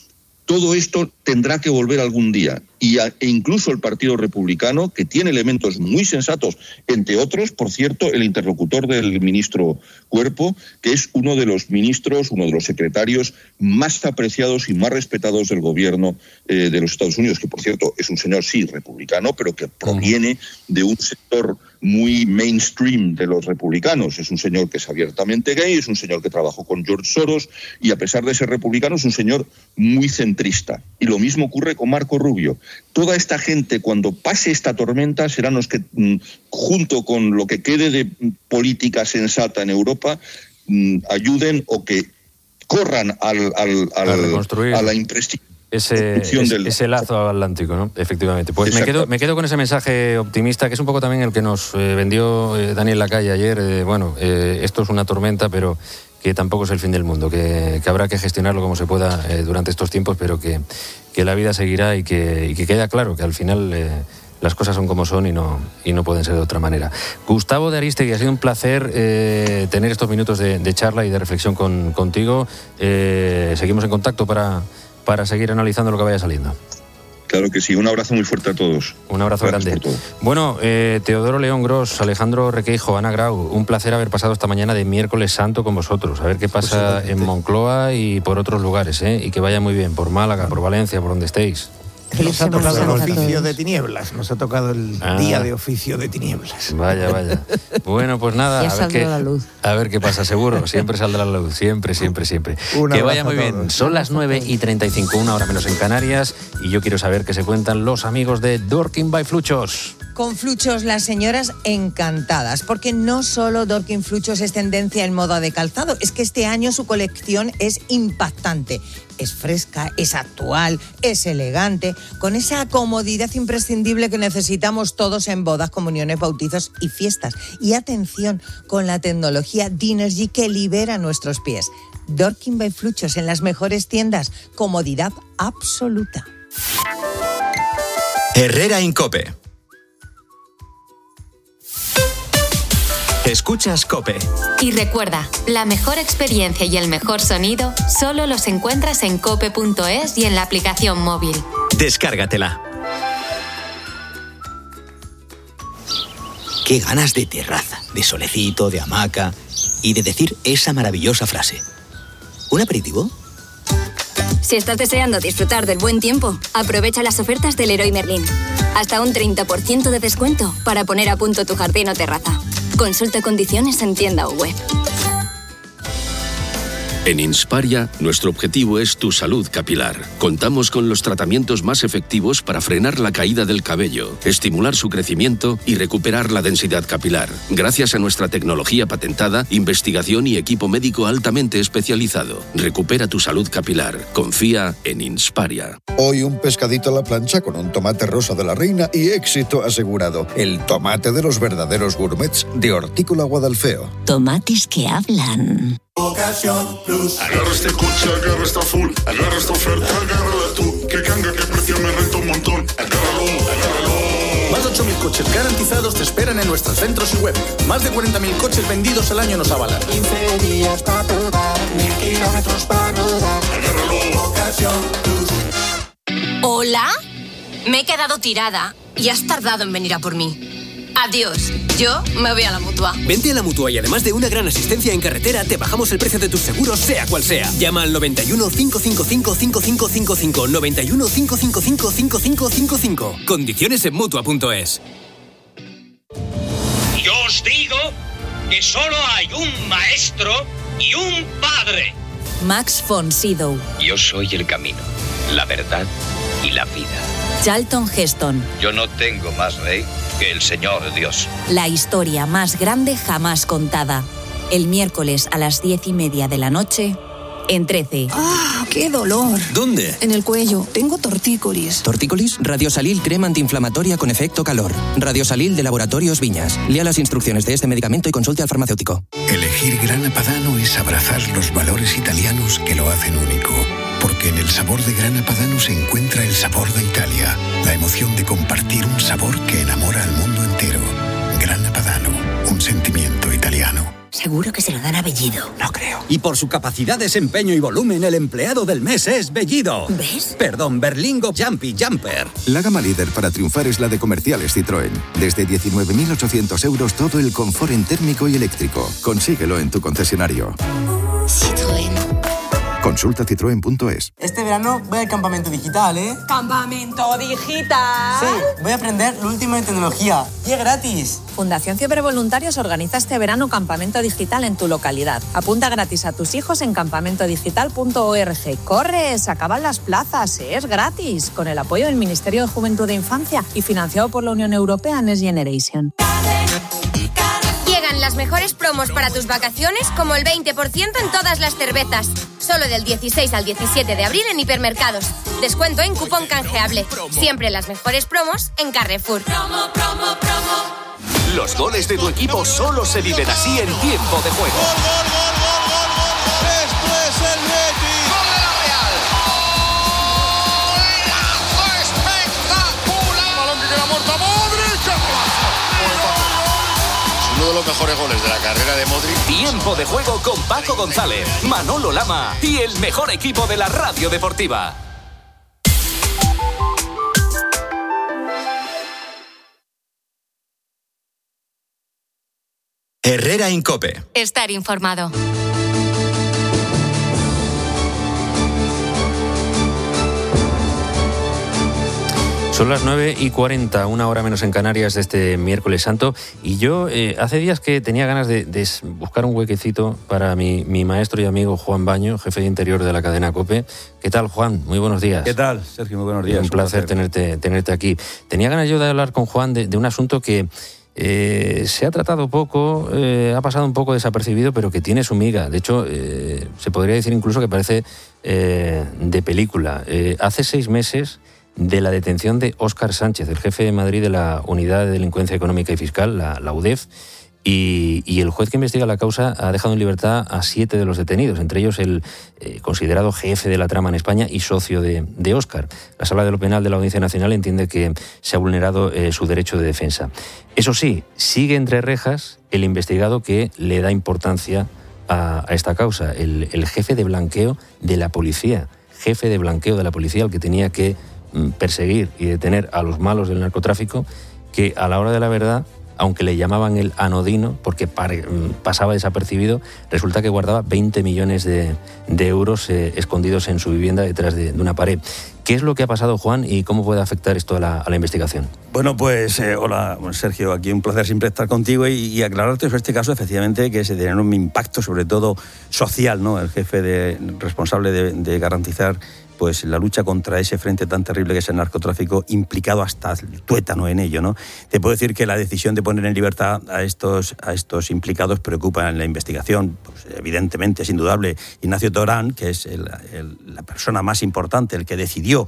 Todo esto tendrá que volver algún día. E incluso el Partido Republicano, que tiene elementos muy sensatos, entre otros, por cierto, el interlocutor del ministro Cuerpo, que es uno de los ministros, uno de los secretarios más apreciados y más respetados del gobierno de los Estados Unidos, que por cierto es un señor, sí, republicano, pero que proviene de un sector muy mainstream de los republicanos. Es un señor que es abiertamente gay, es un señor que trabajó con George Soros y a pesar de ser republicano es un señor muy centrista. Y lo mismo ocurre con Marco Rubio. Toda esta gente, cuando pase esta tormenta, serán los que, junto con lo que quede de política sensata en Europa, ayuden o que corran a la imprescindible. Ese lazo atlántico, ¿no? Efectivamente. Pues me quedo con ese mensaje optimista, que es un poco también el que nos vendió Daniel Lacalle ayer. Esto es una tormenta, pero que tampoco es el fin del mundo, que habrá que gestionarlo como se pueda durante estos tiempos, pero que la vida seguirá y que queda claro que al final las cosas son como son y no pueden ser de otra manera. Gustavo de Arístegui, ha sido un placer tener estos minutos de charla y de reflexión contigo. Seguimos en contacto para seguir analizando lo que vaya saliendo. Claro que sí, un abrazo muy fuerte a todos. Un abrazo grande. Bueno, Teodoro León Gros, Alejandro Requeijo, Ana Grau, un placer haber pasado esta mañana de miércoles santo con vosotros. A ver qué pasa en Moncloa y por otros lugares, y que vaya muy bien, por Málaga, por Valencia, por donde estéis. Nos ha tocado el oficio de tinieblas, nos ha tocado el día de oficio de tinieblas. Vaya. Bueno, pues nada, a ver qué pasa, seguro, siempre saldrá la luz, siempre. Que vaya muy bien. Son las 9:35, 1 hora menos en Canarias, y yo quiero saber qué se cuentan los amigos de Dorking by Fluchos. Con Fluchos las señoras encantadas, porque no solo Dorking Fluchos es tendencia en moda de calzado, es que este año su colección es impactante. Es fresca, es actual, es elegante, con esa comodidad imprescindible que necesitamos todos en bodas, comuniones, bautizos y fiestas. Y atención, con la tecnología Dinergy que libera nuestros pies. Dorking by Fluchos en las mejores tiendas, comodidad absoluta. Herrera Incope. Escuchas COPE. Y recuerda, la mejor experiencia y el mejor sonido solo los encuentras en cope.es y en la aplicación móvil. Descárgatela. Qué ganas de terraza, de solecito, de hamaca y de decir esa maravillosa frase. ¿Un aperitivo? Si estás deseando disfrutar del buen tiempo, aprovecha las ofertas del Leroy Merlin. Hasta un 30% de descuento para poner a punto tu jardín o terraza. Consulta condiciones en tienda o web. En Insparia, nuestro objetivo es tu salud capilar. Contamos con los tratamientos más efectivos para frenar la caída del cabello, estimular su crecimiento y recuperar la densidad capilar. Gracias a nuestra tecnología patentada, investigación y equipo médico altamente especializado. Recupera tu salud capilar. Confía en Insparia. Hoy un pescadito a la plancha con un tomate rosa de la reina y éxito asegurado. El tomate de los verdaderos gourmets de Hortícola Guadalfeo. Tomates que hablan. Ocasión Plus. Agarra este coche, agarra esta full, agarra esta oferta, agárrala tú. Que canga, que precio me renta un montón. Agárralo. Más de 8.000 coches garantizados te esperan en nuestros centros y web. Más de 40.000 coches vendidos al año nos avalan. 15 días para probar, 1.000 kilómetros para rodar. Agárralo. Ocasión Plus. ¿Hola? Me he quedado tirada y has tardado en venir a por mí. Adiós, yo me voy a la Mutua. Vente a la Mutua y además de una gran asistencia en carretera, te bajamos el precio de tus seguros, sea cual sea. Llama al 91 555 5555. 91 555 5555. Condiciones en Mutua.es. Yo os digo que solo hay un maestro y un padre. Max von Sydow. Yo soy el camino, la verdad y la vida. Charlton Heston. Yo no tengo más rey que el Señor Dios. La historia más grande jamás contada. El miércoles a las 10:30 de la noche, en 13. ¡Ah, qué dolor! ¿Dónde? En el cuello. Tengo tortícolis. ¿Tortícolis? Radiosalil crema antiinflamatoria con efecto calor. Radiosalil de Laboratorios Viñas. Lea las instrucciones de este medicamento y consulte al farmacéutico. Elegir Grana Padano es abrazar los valores italianos que lo hacen único. Porque en el sabor de Grana Padano se encuentra el sabor de Italia, la emoción de compartir un sabor que enamora al mundo entero. Grana Padano, un sentimiento italiano. Seguro que se lo dan a Bellido. No creo. Y por su capacidad, desempeño y volumen, el empleado del mes es Bellido. ¿Ves? Perdón, Berlingo Jumpy Jumper. La gama líder para triunfar es la de Comerciales Citroën. Desde 19.800 euros todo el confort en térmico y eléctrico. Consíguelo en tu concesionario. Citroën. Consulta citroen.es. Este verano voy al campamento digital, ¿eh? ¿Campamento digital? Sí, voy a aprender lo último en tecnología. Y es gratis. Fundación Cibervoluntarios organiza este verano campamento digital en tu localidad. Apunta gratis a tus hijos en campamentodigital.org. ¡Corre! Se acaban las plazas. Es gratis. Con el apoyo del Ministerio de Juventud e Infancia y financiado por la Unión Europea Next Generation. Llegan las mejores promos para tus vacaciones, como el 20% en todas las cervezas. Solo del 16 al 17 de abril en hipermercados. Descuento en cupón canjeable. Siempre las mejores promos en Carrefour. Promo, promo, promo. Los goles de tu equipo solo se viven así en tiempo de juego. ¡Gol, gol, gol, gol, gol, gol! ¡Esto es el Betis! ¡Gol de la Real! ¡Golazo espectacular! ¡Balón que queda muerto! ¡Modric! Uno de los mejores goles de la carrera de Modric. Tiempo de juego con Paco González, Manolo Lama y el mejor equipo de la radio deportiva. Herrera en COPE. Estar informado. Son las 9:40, una hora menos en Canarias de este miércoles santo. Y yo hace días que tenía ganas de buscar un huequecito para mi maestro y amigo Juan Baño, jefe de interior de la cadena COPE. ¿Qué tal, Juan? Muy buenos días. ¿Qué tal, Sergio? Muy buenos días. Un placer tenerte aquí. Tenía ganas yo de hablar con Juan de un asunto que se ha tratado poco, ha pasado un poco desapercibido, pero que tiene su miga. De hecho, se podría decir incluso que parece de película. Hace 6 meses de la detención de Óscar Sánchez, el jefe de Madrid de la Unidad de Delincuencia Económica y Fiscal, la UDEF, y el juez que investiga la causa ha dejado en libertad a 7 de los detenidos, entre ellos el considerado jefe de la trama en España y socio de Óscar. La Sala de lo Penal de la Audiencia Nacional entiende que se ha vulnerado su derecho de defensa. Eso sí, sigue entre rejas el investigado que le da importancia a esta causa, el jefe de blanqueo de la policía, al que tenía que perseguir y detener a los malos del narcotráfico, que a la hora de la verdad, aunque le llamaban el anodino porque pasaba desapercibido, resulta que guardaba 20 millones de euros escondidos en su vivienda detrás de una pared. ¿Qué es lo que ha pasado, Juan, y cómo puede afectar esto a la investigación? Bueno, pues hola, Sergio, aquí un placer siempre estar contigo y aclararte sobre este caso, efectivamente, que se tiene un impacto, sobre todo social, ¿no? El jefe responsable de garantizar pues la lucha contra ese frente tan terrible que es el narcotráfico, implicado hasta el tuétano en ello, ¿no? Te puedo decir que la decisión de poner en libertad a estos implicados preocupa en la investigación. Pues, evidentemente, es indudable, Ignacio Torán, que es la persona más importante, el que decidió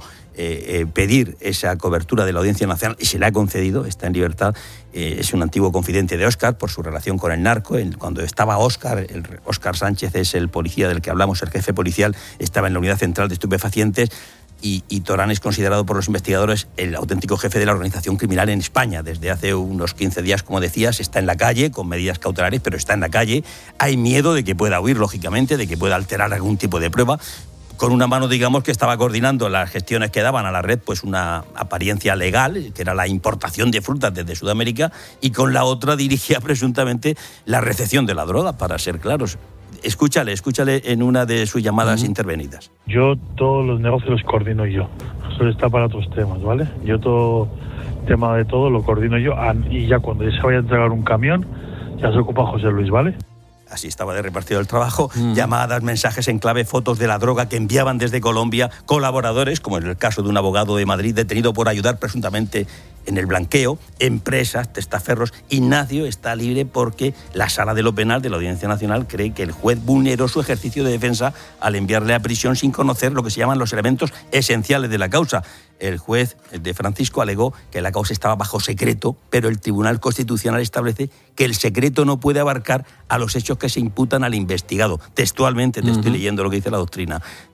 pedir esa cobertura de la Audiencia Nacional y se le ha concedido, está en libertad. Es un antiguo confidente de Óscar por su relación con el narco. Cuando estaba Óscar Sánchez es el policía del que hablamos, el jefe policial, estaba en la Unidad Central de Estupefacientes y Torán es considerado por los investigadores el auténtico jefe de la organización criminal en España. Desde hace unos 15 días, como decías, está en la calle con medidas cautelares, pero está en la calle. Hay miedo de que pueda huir, lógicamente, de que pueda alterar algún tipo de prueba. Con una mano, digamos, que estaba coordinando las gestiones que daban a la red, pues una apariencia legal, que era la importación de frutas desde Sudamérica, y con la otra dirigía presuntamente la recepción de la droga, para ser claros. Escúchale en una de sus llamadas intervenidas. Yo todos los negocios los coordino yo. Eso está para otros temas, ¿vale? Yo todo tema de todo lo coordino yo, y ya cuando se vaya a entregar un camión, ya se ocupa José Luis, ¿vale? Así estaba de repartido el trabajo, llamadas, mensajes en clave, fotos de la droga que enviaban desde Colombia, colaboradores, como en el caso de un abogado de Madrid detenido por ayudar presuntamente en el blanqueo, empresas, testaferros. Ignacio está libre porque la Sala de lo Penal de la Audiencia Nacional cree que el juez vulneró su ejercicio de defensa al enviarle a prisión sin conocer lo que se llaman los elementos esenciales de la causa. El juez de Francisco alegó que la causa estaba bajo secreto, pero el Tribunal Constitucional establece que el secreto no puede abarcar a los hechos que se imputan al investigado. Textualmente te estoy leyendo lo que dice la doctrina.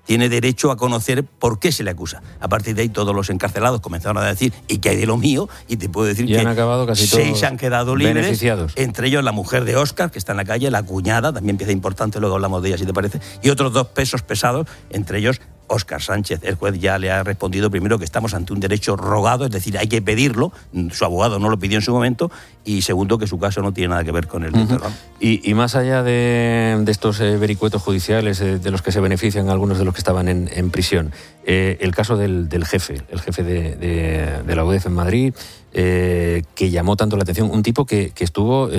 tiene derecho a conocer por qué se le acusa. A partir de ahí todos los encarcelados comenzaron a decir, ¿y qué hay de lo mío? Y te puedo decir que han acabado casi 6 han quedado libres, beneficiados. entre ellos la mujer de Óscar, que está en la calle, la cuñada, también pieza importante, luego hablamos de ella si te parece, y otros 2 pesos pesados, entre ellos Óscar Sánchez. El juez ya le ha respondido primero que estamos ante un derecho rogado, es decir, hay que pedirlo, su abogado no lo pidió en su momento, y segundo, que su caso no tiene nada que ver con el perdón. Y más allá de estos vericuetos judiciales de los que se benefician algunos de los que estaban en prisión, el caso del jefe, el jefe de la UDEF en Madrid, que llamó tanto la atención, un tipo que estuvo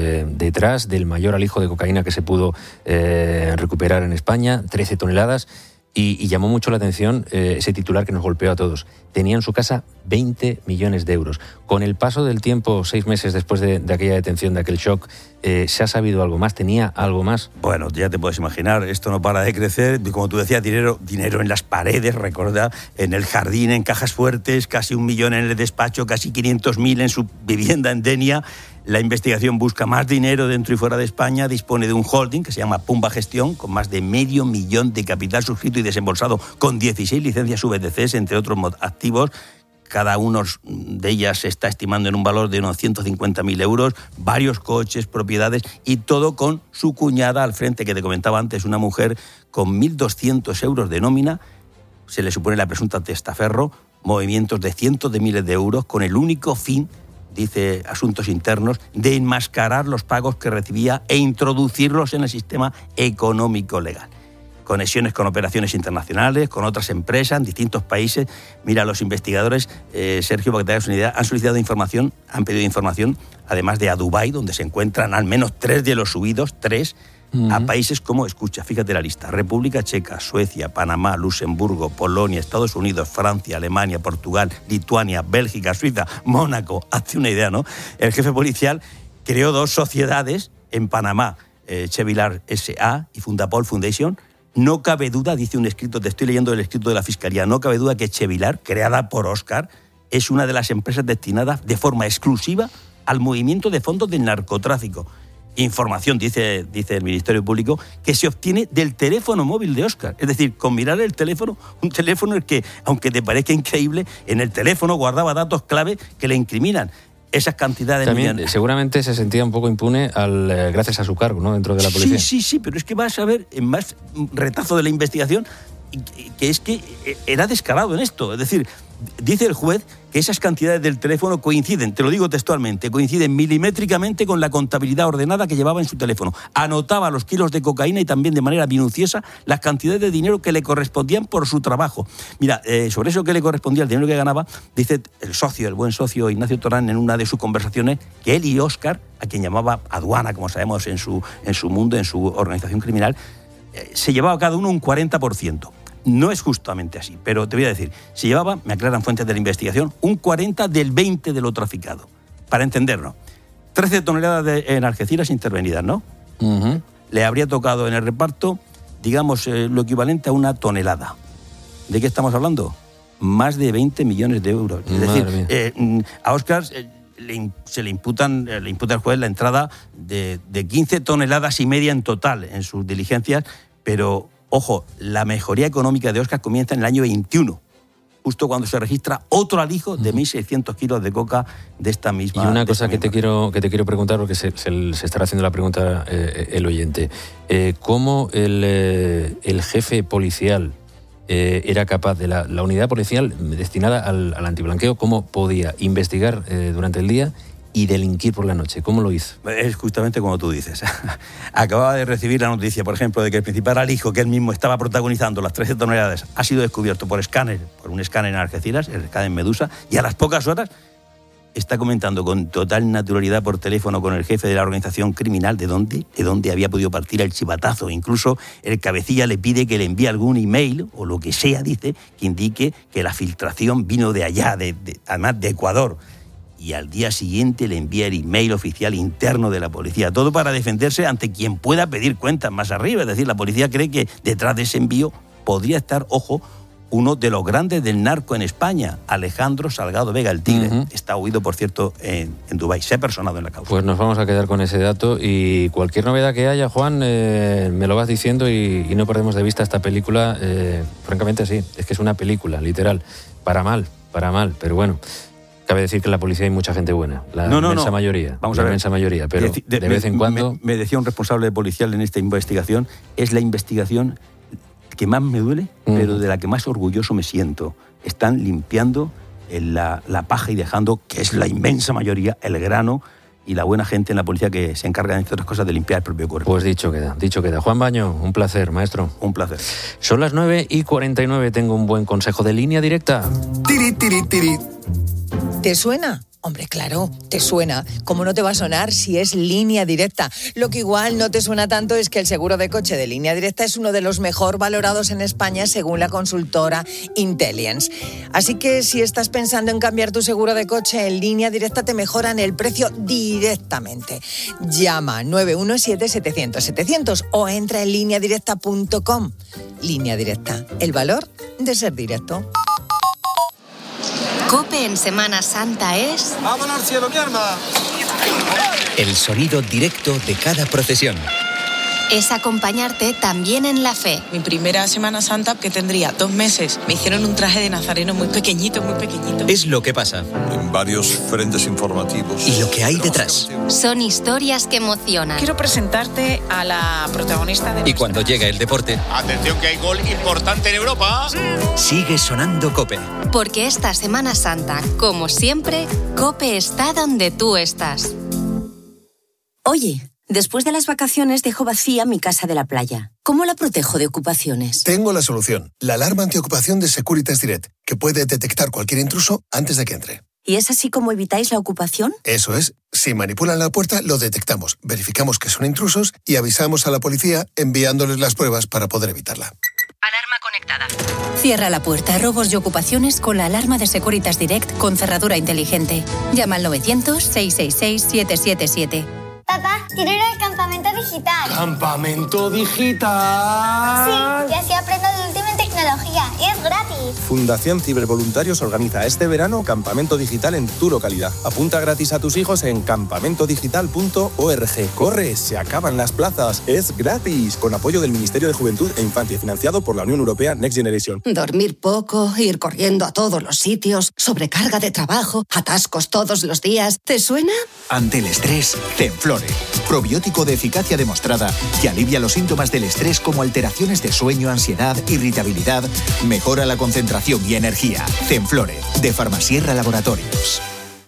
detrás del mayor alijo de cocaína que se pudo recuperar en España, 13 toneladas, y llamó mucho la atención ese titular que nos golpeó a todos. Tenía en su casa 20 millones de euros. Con el paso del tiempo, 6 meses después de aquella detención, de aquel shock, ¿se ha sabido algo más? ¿Tenía algo más? Bueno, ya te puedes imaginar, esto no para de crecer. Como tú decías, dinero en las paredes, recuerda, en el jardín, en cajas fuertes, casi 1 millón en el despacho, casi 500.000 en su vivienda en Denia. La investigación busca más dinero dentro y fuera de España, dispone de un holding que se llama Pumba Gestión, con más de $500.000 de capital suscrito y desembolsado, con 16 licencias VTCs, entre otros activos. Cada uno de ellas se está estimando en un valor de unos 150.000 euros, varios coches, propiedades, y todo con su cuñada al frente, que te comentaba antes, una mujer con 1.200 euros de nómina. Se le supone la presunta testaferro, movimientos de cientos de miles de euros, con el único fin, dice Asuntos Internos, de enmascarar los pagos que recibía e introducirlos en el sistema económico legal. Conexiones con operaciones internacionales, con otras empresas en distintos países. Mira, los investigadores, Sergio, para que te hagas una idea, han solicitado información, han pedido información, además de a Dubái, donde se encuentran al menos 3 de los subidos, 3, a países como, escucha, fíjate la lista: República Checa, Suecia, Panamá, Luxemburgo, Polonia, Estados Unidos, Francia, Alemania, Portugal, Lituania, Bélgica, Suiza, Mónaco. Hazte una idea, ¿no? El jefe policial creó 2 sociedades en Panamá, Chevilar S.A. y Fundapol Foundation. No cabe duda, dice un escrito, te estoy leyendo el escrito de la Fiscalía, no cabe duda que Chevilar, creada por Óscar, es una de las empresas destinadas de forma exclusiva al movimiento de fondos del narcotráfico. Información, dice el Ministerio Público, que se obtiene del teléfono móvil de Óscar. Es decir, con mirar el teléfono, un teléfono el que, aunque te parezca increíble, en el teléfono guardaba datos clave que le incriminan. Esas cantidades también, millones. Seguramente se sentía un poco impune gracias a su cargo, ¿no?, dentro de la policía. Sí, pero es que vas a ver en más retazo de la investigación que es que era descarado en esto. Es decir, dice el juez que esas cantidades del teléfono coinciden, te lo digo textualmente, coinciden milimétricamente con la contabilidad ordenada que llevaba en su teléfono. Anotaba los kilos de cocaína y también de manera minuciosa las cantidades de dinero que le correspondían por su trabajo. Mira, sobre eso que le correspondía, el dinero que ganaba, dice el socio, el buen socio Ignacio Torán, en una de sus conversaciones, que él y Óscar, a quien llamaba aduana, como sabemos en su mundo, en su organización criminal, se llevaba cada uno un 40%. No es justamente así, pero te voy a decir, se llevaba, me aclaran fuentes de la investigación, un 40 del 20 de lo traficado. Para entenderlo, 13 toneladas en Algeciras intervenidas, ¿no? Le habría tocado en el reparto, digamos, lo equivalente a 1 tonelada. ¿De qué estamos hablando? Más de 20 millones de euros. Es decir, a Óscar se le imputa al juez la entrada de 15 toneladas y media en total en sus diligencias, pero ojo, la mejoría económica de Óscar comienza en el año 21, justo cuando se registra otro alijo de 1.600 kilos de coca de esta misma. Y una cosa que te quiero preguntar, porque se estará haciendo la pregunta el oyente. ¿Cómo el jefe policial era capaz de la unidad policial destinada al antiblanqueo, cómo podía investigar durante el día y delinquir por la noche? ¿Cómo lo hizo? Es justamente como tú dices. Acababa de recibir la noticia, por ejemplo, de que el principal alijo que él mismo estaba protagonizando, las 13 toneladas, ha sido descubierto por un escáner en Algeciras, el escáner Medusa, y a las pocas horas está comentando con total naturalidad por teléfono con el jefe de la organización criminal de dónde había podido partir el chivatazo. Incluso el cabecilla le pide que le envíe algún email, o lo que sea, dice, que indique que la filtración vino de allá, además de Ecuador. Y al día siguiente le envía el email oficial interno de la policía. Todo para defenderse ante quien pueda pedir cuentas más arriba. Es decir, la policía cree que detrás de ese envío podría estar, ojo, uno de los grandes del narco en España, Alejandro Salgado Vega, el Tigre. Está huido, por cierto, en Dubái. Se ha personado en la causa. Pues nos vamos a quedar con ese dato y cualquier novedad que haya, Juan, me lo vas diciendo y no perdemos de vista esta película. Francamente, sí, es que es una película, literal. Para mal, pero bueno. Cabe decir que en la policía hay mucha gente buena, la inmensa mayoría. Vamos a ver, la inmensa mayoría, pero de vez en cuando... Me decía un responsable policial en esta investigación, es la investigación que más me duele, pero de la que más orgulloso me siento. Están limpiando la paja y dejando, que es la inmensa mayoría, el grano y la buena gente en la policía que se encarga, entre otras cosas, de limpiar el propio cuerpo. Pues dicho queda. Juan Baño, un placer, maestro. Un placer. Son las 9:49, tengo un buen consejo de Línea Directa. Tiri, tiri, tiri. ¿Te suena? Hombre, claro, te suena. ¿Cómo no te va a sonar si es Línea Directa? Lo que igual no te suena tanto es que el seguro de coche de Línea Directa es uno de los mejor valorados en España según la consultora Intellience. Así que si estás pensando en cambiar tu seguro de coche, en Línea Directa te mejoran el precio directamente. Llama 917-700-700 o entra en lineadirecta.com. Línea Directa, el valor de ser directo. COPE en Semana Santa es... ¡Vámonos al cielo, mi arma! El sonido directo de cada procesión. Es acompañarte también en la fe. Mi primera Semana Santa, que tendría 2 meses, me hicieron un traje de nazareno muy pequeñito, muy pequeñito. Es lo que pasa. En varios frentes informativos. Y lo que hay detrás. Son historias que emocionan. Quiero presentarte a la protagonista de... Y cuando llega el deporte... ¡Atención que hay gol importante en Europa! Sigue sonando COPE. Porque esta Semana Santa, como siempre, COPE está donde tú estás. Oye, después de las vacaciones dejo vacía mi casa de la playa. ¿Cómo la protejo de ocupaciones? Tengo la solución. La alarma antiocupación de Securitas Direct, que puede detectar cualquier intruso antes de que entre. ¿Y es así como evitáis la ocupación? Eso es. Si manipulan la puerta, lo detectamos, verificamos que son intrusos y avisamos a la policía enviándoles las pruebas para poder evitarla. Alarma conectada. Cierra la puerta a robos y ocupaciones con la alarma de Securitas Direct con cerradura inteligente. Llama al 900-666-777. Papá, quiero ir al campamento digital. ¿Campamento digital? Sí, y así aprendo de última en tecnología. Y es gratis. Fundación Cibervoluntarios organiza este verano campamento digital en tu localidad. Apunta gratis a tus hijos en campamentodigital.org. ¡Corre! ¡Se acaban las plazas! ¡Es gratis! Con apoyo del Ministerio de Juventud e Infancia, financiado por la Unión Europea Next Generation. Dormir poco, ir corriendo a todos los sitios, sobrecarga de trabajo, atascos todos los días. ¿Te suena? Ante el estrés, Zenflore. Probiótico de eficacia demostrada que alivia los síntomas del estrés como alteraciones de sueño, ansiedad, irritabilidad, mejora la concentración y energía. Zenflore, de Farmasierra Laboratorios.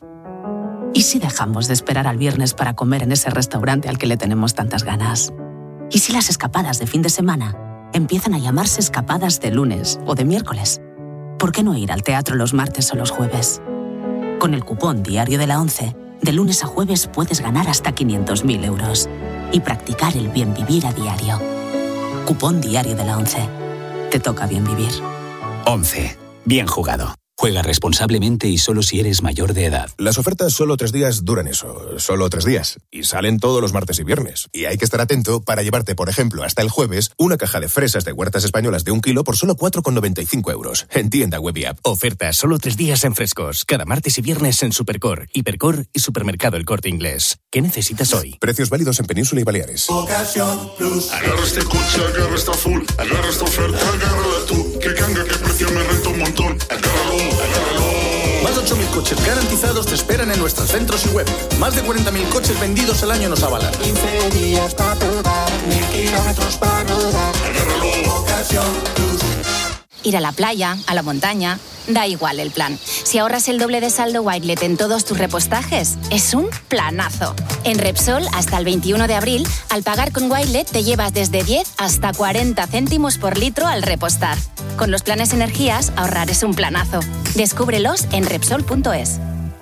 ¿Y si dejamos de esperar al viernes para comer en ese restaurante al que le tenemos tantas ganas? ¿Y si las escapadas de fin de semana empiezan a llamarse escapadas de lunes o de miércoles? ¿Por qué no ir al teatro los martes o los jueves? Con el cupón diario de la 11, de lunes a jueves puedes ganar hasta 500.000 euros y practicar el bien vivir a diario. Cupón diario de la 11. Te toca bien vivir. 11. Bien jugado. Juega responsablemente y solo si eres mayor de edad. Las ofertas solo 3 días duran eso, solo 3 días. Y salen todos los martes y viernes. Y hay que estar atento para llevarte, por ejemplo, hasta el jueves, una caja de fresas de Huertas Españolas de 1 kilo por solo 4,95 euros. En tienda web y app. Ofertas solo 3 días en Frescos. Cada martes y viernes en Supercor, Hipercor y Supermercado El Corte Inglés. ¿Qué necesitas hoy? Precios válidos en Península y Baleares. Ocasión Plus. Agarra este coche, agarra esta full. Agarra esta oferta, agárrala tú. Que canga, que precio me renta un montón. Agárralo. Más de 8.000 coches garantizados te esperan en nuestros centros y web. Más de 40.000 coches vendidos al año nos avalan. 15 días para probar, 1.000 kilómetros para rodar. Ocasión Plus. Ir a la playa, a la montaña, da igual el plan. Si ahorras el doble de saldo Wirelet en todos tus repostajes, es un planazo. En Repsol, hasta el 21 de abril, al pagar con Wirelet te llevas desde 10 hasta 40 céntimos por litro al repostar. Con los planes energías, ahorrar es un planazo. Descúbrelos en Repsol.es.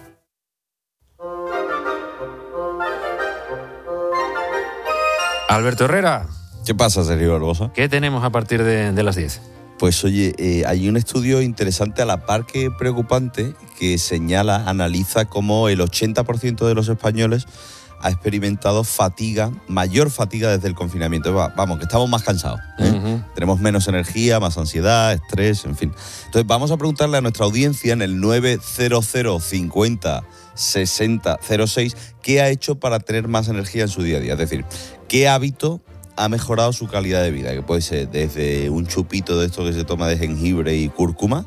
Alberto Herrera. ¿Qué pasa, Sergio Barbosa? ¿Qué tenemos a partir de las 10? Pues oye, hay un estudio interesante a la par que preocupante que analiza cómo el 80% de los españoles ha experimentado mayor fatiga desde el confinamiento. Vamos, que estamos más cansados. Tenemos menos energía, más ansiedad, estrés, en fin. Entonces vamos a preguntarle a nuestra audiencia en el 900 50 60 06 qué ha hecho para tener más energía en su día a día. Es decir, qué hábito ha mejorado su calidad de vida, que puede ser desde un chupito de esto que se toma de jengibre y cúrcuma,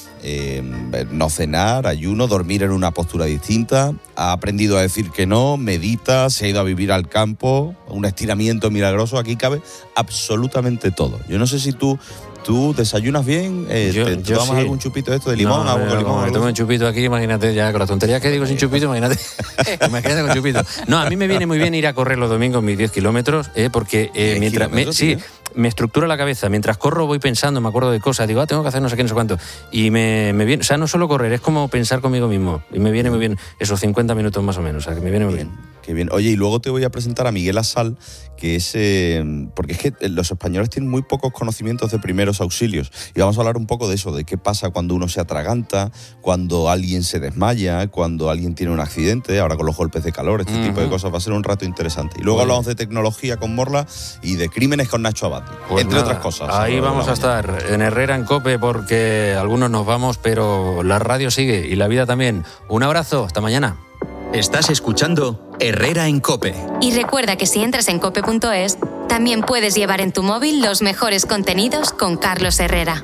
no cenar, ayuno, dormir en una postura distinta, ha aprendido a decir que no, medita, se ha ido a vivir al campo, un estiramiento milagroso. Aquí cabe absolutamente todo. Yo no sé si tú desayunas bien, ¿te tomas sí. algún chupito de esto de limón? Agua con limón. Me tomo un chupito aquí, imagínate ya, con la tontería que digo sin chupito, imagínate con chupito. No, a mí me viene muy bien ir a correr los domingos mis 10 kilómetros, porque mientras me estructura la cabeza. Mientras corro voy pensando, me acuerdo de cosas, digo, tengo que hacer no sé qué, no sé cuánto. Y me viene, o sea, no solo correr, es como pensar conmigo mismo. Y me viene muy bien esos 50 minutos más o menos, o sea, que me viene muy bien. Qué bien. Oye, y luego te voy a presentar a Miguel Asal, que es... porque es que los españoles tienen muy pocos conocimientos de primeros auxilios. Y vamos a hablar un poco de eso, de qué pasa cuando uno se atraganta, cuando alguien se desmaya, cuando alguien tiene un accidente, ahora con los golpes de calor, este tipo de cosas. Va a ser un rato interesante. Y luego hablamos de tecnología con Morla y de crímenes con Nacho Abad, pues entre otras cosas. Ahí vamos a estar, en Herrera en COPE, porque algunos nos vamos, pero la radio sigue y la vida también. Un abrazo, hasta mañana. Estás escuchando Herrera en COPE. Y recuerda que si entras en cope.es, también puedes llevar en tu móvil los mejores contenidos con Carlos Herrera.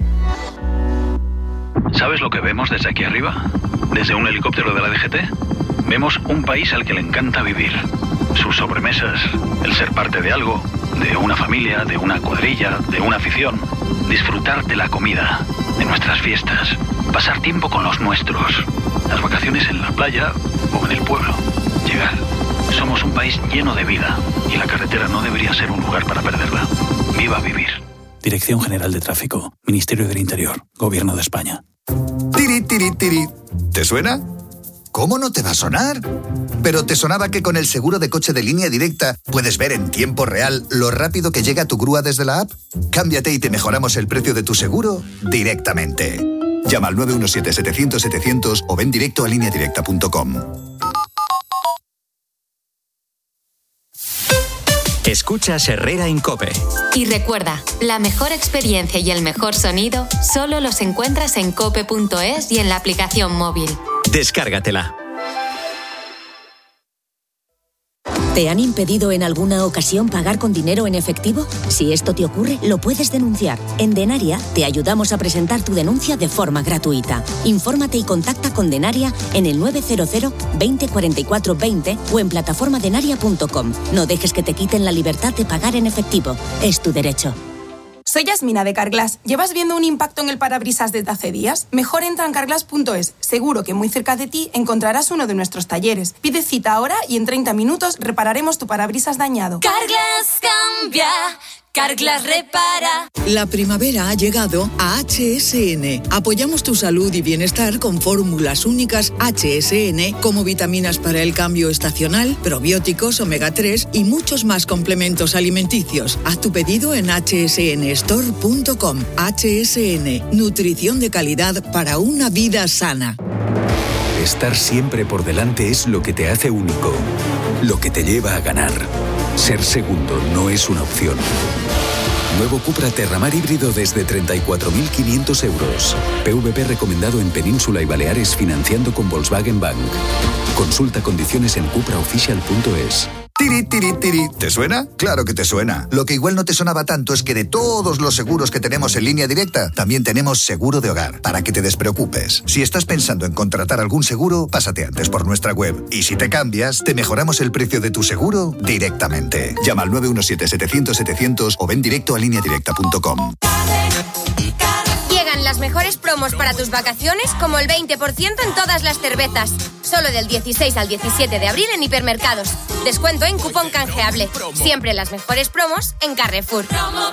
¿Sabes lo que vemos desde aquí arriba? Desde un helicóptero de la DGT. Vemos un país al que le encanta vivir. Sus sobremesas, el ser parte de algo, de una familia, de una cuadrilla, de una afición. Disfrutar de la comida, de nuestras fiestas, pasar tiempo con los nuestros, las vacaciones en la playa o en el pueblo. Llegar. Somos un país lleno de vida y la carretera no debería ser un lugar para perderla. Viva vivir. Dirección General de Tráfico, Ministerio del Interior, Gobierno de España. Tiri, tiri, tiri. ¿Te suena? ¿Cómo no te va a sonar? ¿Pero te sonaba que con el seguro de coche de Línea Directa puedes ver en tiempo real lo rápido que llega tu grúa desde la app? Cámbiate y te mejoramos el precio de tu seguro directamente. Llama al 917-700-700 o ven directo a lineadirecta.com. Escuchas Herrera en COPE. Y recuerda, la mejor experiencia y el mejor sonido solo los encuentras en cope.es y en la aplicación móvil. Descárgatela. ¿Te han impedido en alguna ocasión pagar con dinero en efectivo? Si esto te ocurre, lo puedes denunciar. En Denaria te ayudamos a presentar tu denuncia de forma gratuita. Infórmate y contacta con Denaria en el 900 20 44 20 o en plataformadenaria.com. No dejes que te quiten la libertad de pagar en efectivo. Es tu derecho. Soy Yasmina de Carglass. ¿Llevas viendo un impacto en el parabrisas desde hace días? Mejor entra en carglass.es. Seguro que muy cerca de ti encontrarás uno de nuestros talleres. Pide cita ahora y en 30 minutos repararemos tu parabrisas dañado. Carglass cambia, Carglass repara. La primavera ha llegado a HSN. Apoyamos tu salud y bienestar con fórmulas únicas HSN, como vitaminas para el cambio estacional, probióticos, omega 3 y muchos más complementos alimenticios. Haz tu pedido en hsnstore.com. HSN, nutrición de calidad para una vida sana. Estar siempre por delante es lo que te hace único, lo que te lleva a ganar. Ser segundo no es una opción. Nuevo Cupra Terramar híbrido desde 34.500 euros. PVP recomendado en Península y Baleares financiando con Volkswagen Bank. Consulta condiciones en cupraofficial.es. Tiri, tiri, tiri. ¿Te suena? Claro que te suena. Lo que igual no te sonaba tanto es que de todos los seguros que tenemos en Línea Directa, también tenemos seguro de hogar, para que te despreocupes. Si estás pensando en contratar algún seguro, pásate antes por nuestra web. Y si te cambias, te mejoramos el precio de tu seguro directamente. Llama al 917-700-700 o ven directo a lineadirecta.com. Llegan las mejores promos para tus vacaciones, como el 20% en todas las cervezas. Solo del 16 al 17 de abril en hipermercados. Descuento en cupón canjeable. Siempre las mejores promos en Carrefour.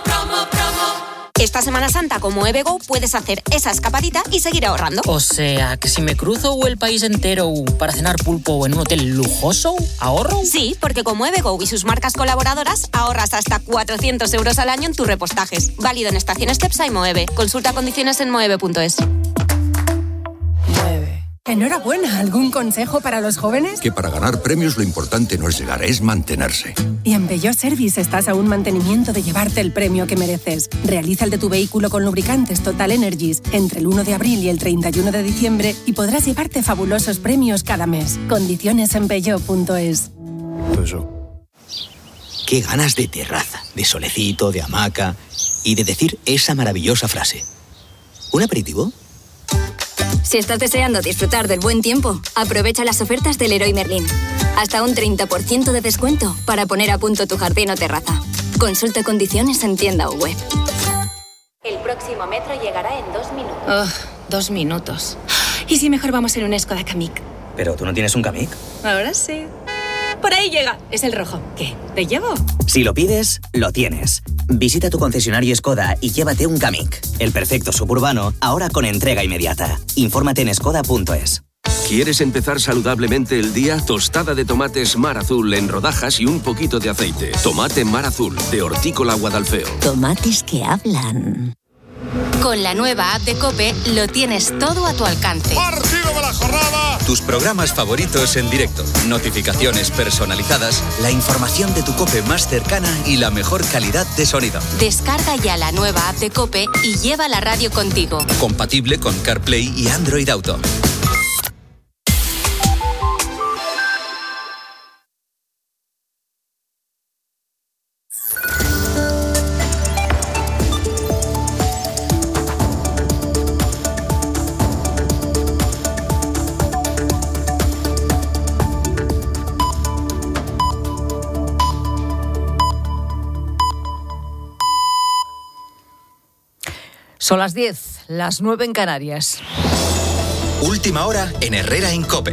Esta Semana Santa, como EVGO, puedes hacer esa escapadita y seguir ahorrando. O sea, que si me cruzo el país entero para cenar pulpo en un hotel lujoso, ¿ahorro? Sí, porque como EVGO y sus marcas colaboradoras, ahorras hasta 400 euros al año en tus repostajes. Válido en estaciones Cepsa y Moeve. Consulta condiciones en moeve.es. Enhorabuena. ¿Algún consejo para los jóvenes? Que para ganar premios lo importante no es llegar, es mantenerse. Y en Peugeot Service estás a un mantenimiento de llevarte el premio que mereces. Realiza el de tu vehículo con lubricantes Total Energies entre el 1 de abril y el 31 de diciembre y podrás llevarte fabulosos premios cada mes. Condiciones en peugeot.es. Qué ganas de terraza, de solecito, de hamaca y de decir esa maravillosa frase. ¿Un aperitivo? Si estás deseando disfrutar del buen tiempo, aprovecha las ofertas del Leroy Merlin. Hasta un 30% de descuento para poner a punto tu jardín o terraza. Consulta condiciones en tienda o web. El próximo metro llegará en 2 minutos. 2 minutos. ¿Y si mejor vamos en un Skoda Kamiq? ¿Pero tú no tienes un Kamiq? Ahora sí. Por ahí llega. Es el rojo. ¿Qué? ¿Te llevo? Si lo pides, lo tienes. Visita tu concesionario Skoda y llévate un Kamiq. El perfecto suburbano, ahora con entrega inmediata. Infórmate en skoda.es. ¿Quieres empezar saludablemente el día? Tostada de tomates Mar Azul en rodajas y un poquito de aceite. Tomate Mar Azul, de Hortícola Guadalfeo. Tomates que hablan. Con la nueva app de COPE lo tienes todo a tu alcance. ¡Partido de la jornada! Tus programas favoritos en directo, notificaciones personalizadas, la información de tu COPE más cercana y la mejor calidad de sonido. Descarga ya la nueva app de COPE y lleva la radio contigo. Compatible con CarPlay y Android Auto. Son las 10, las 9 en Canarias. Última hora en Herrera en COPE.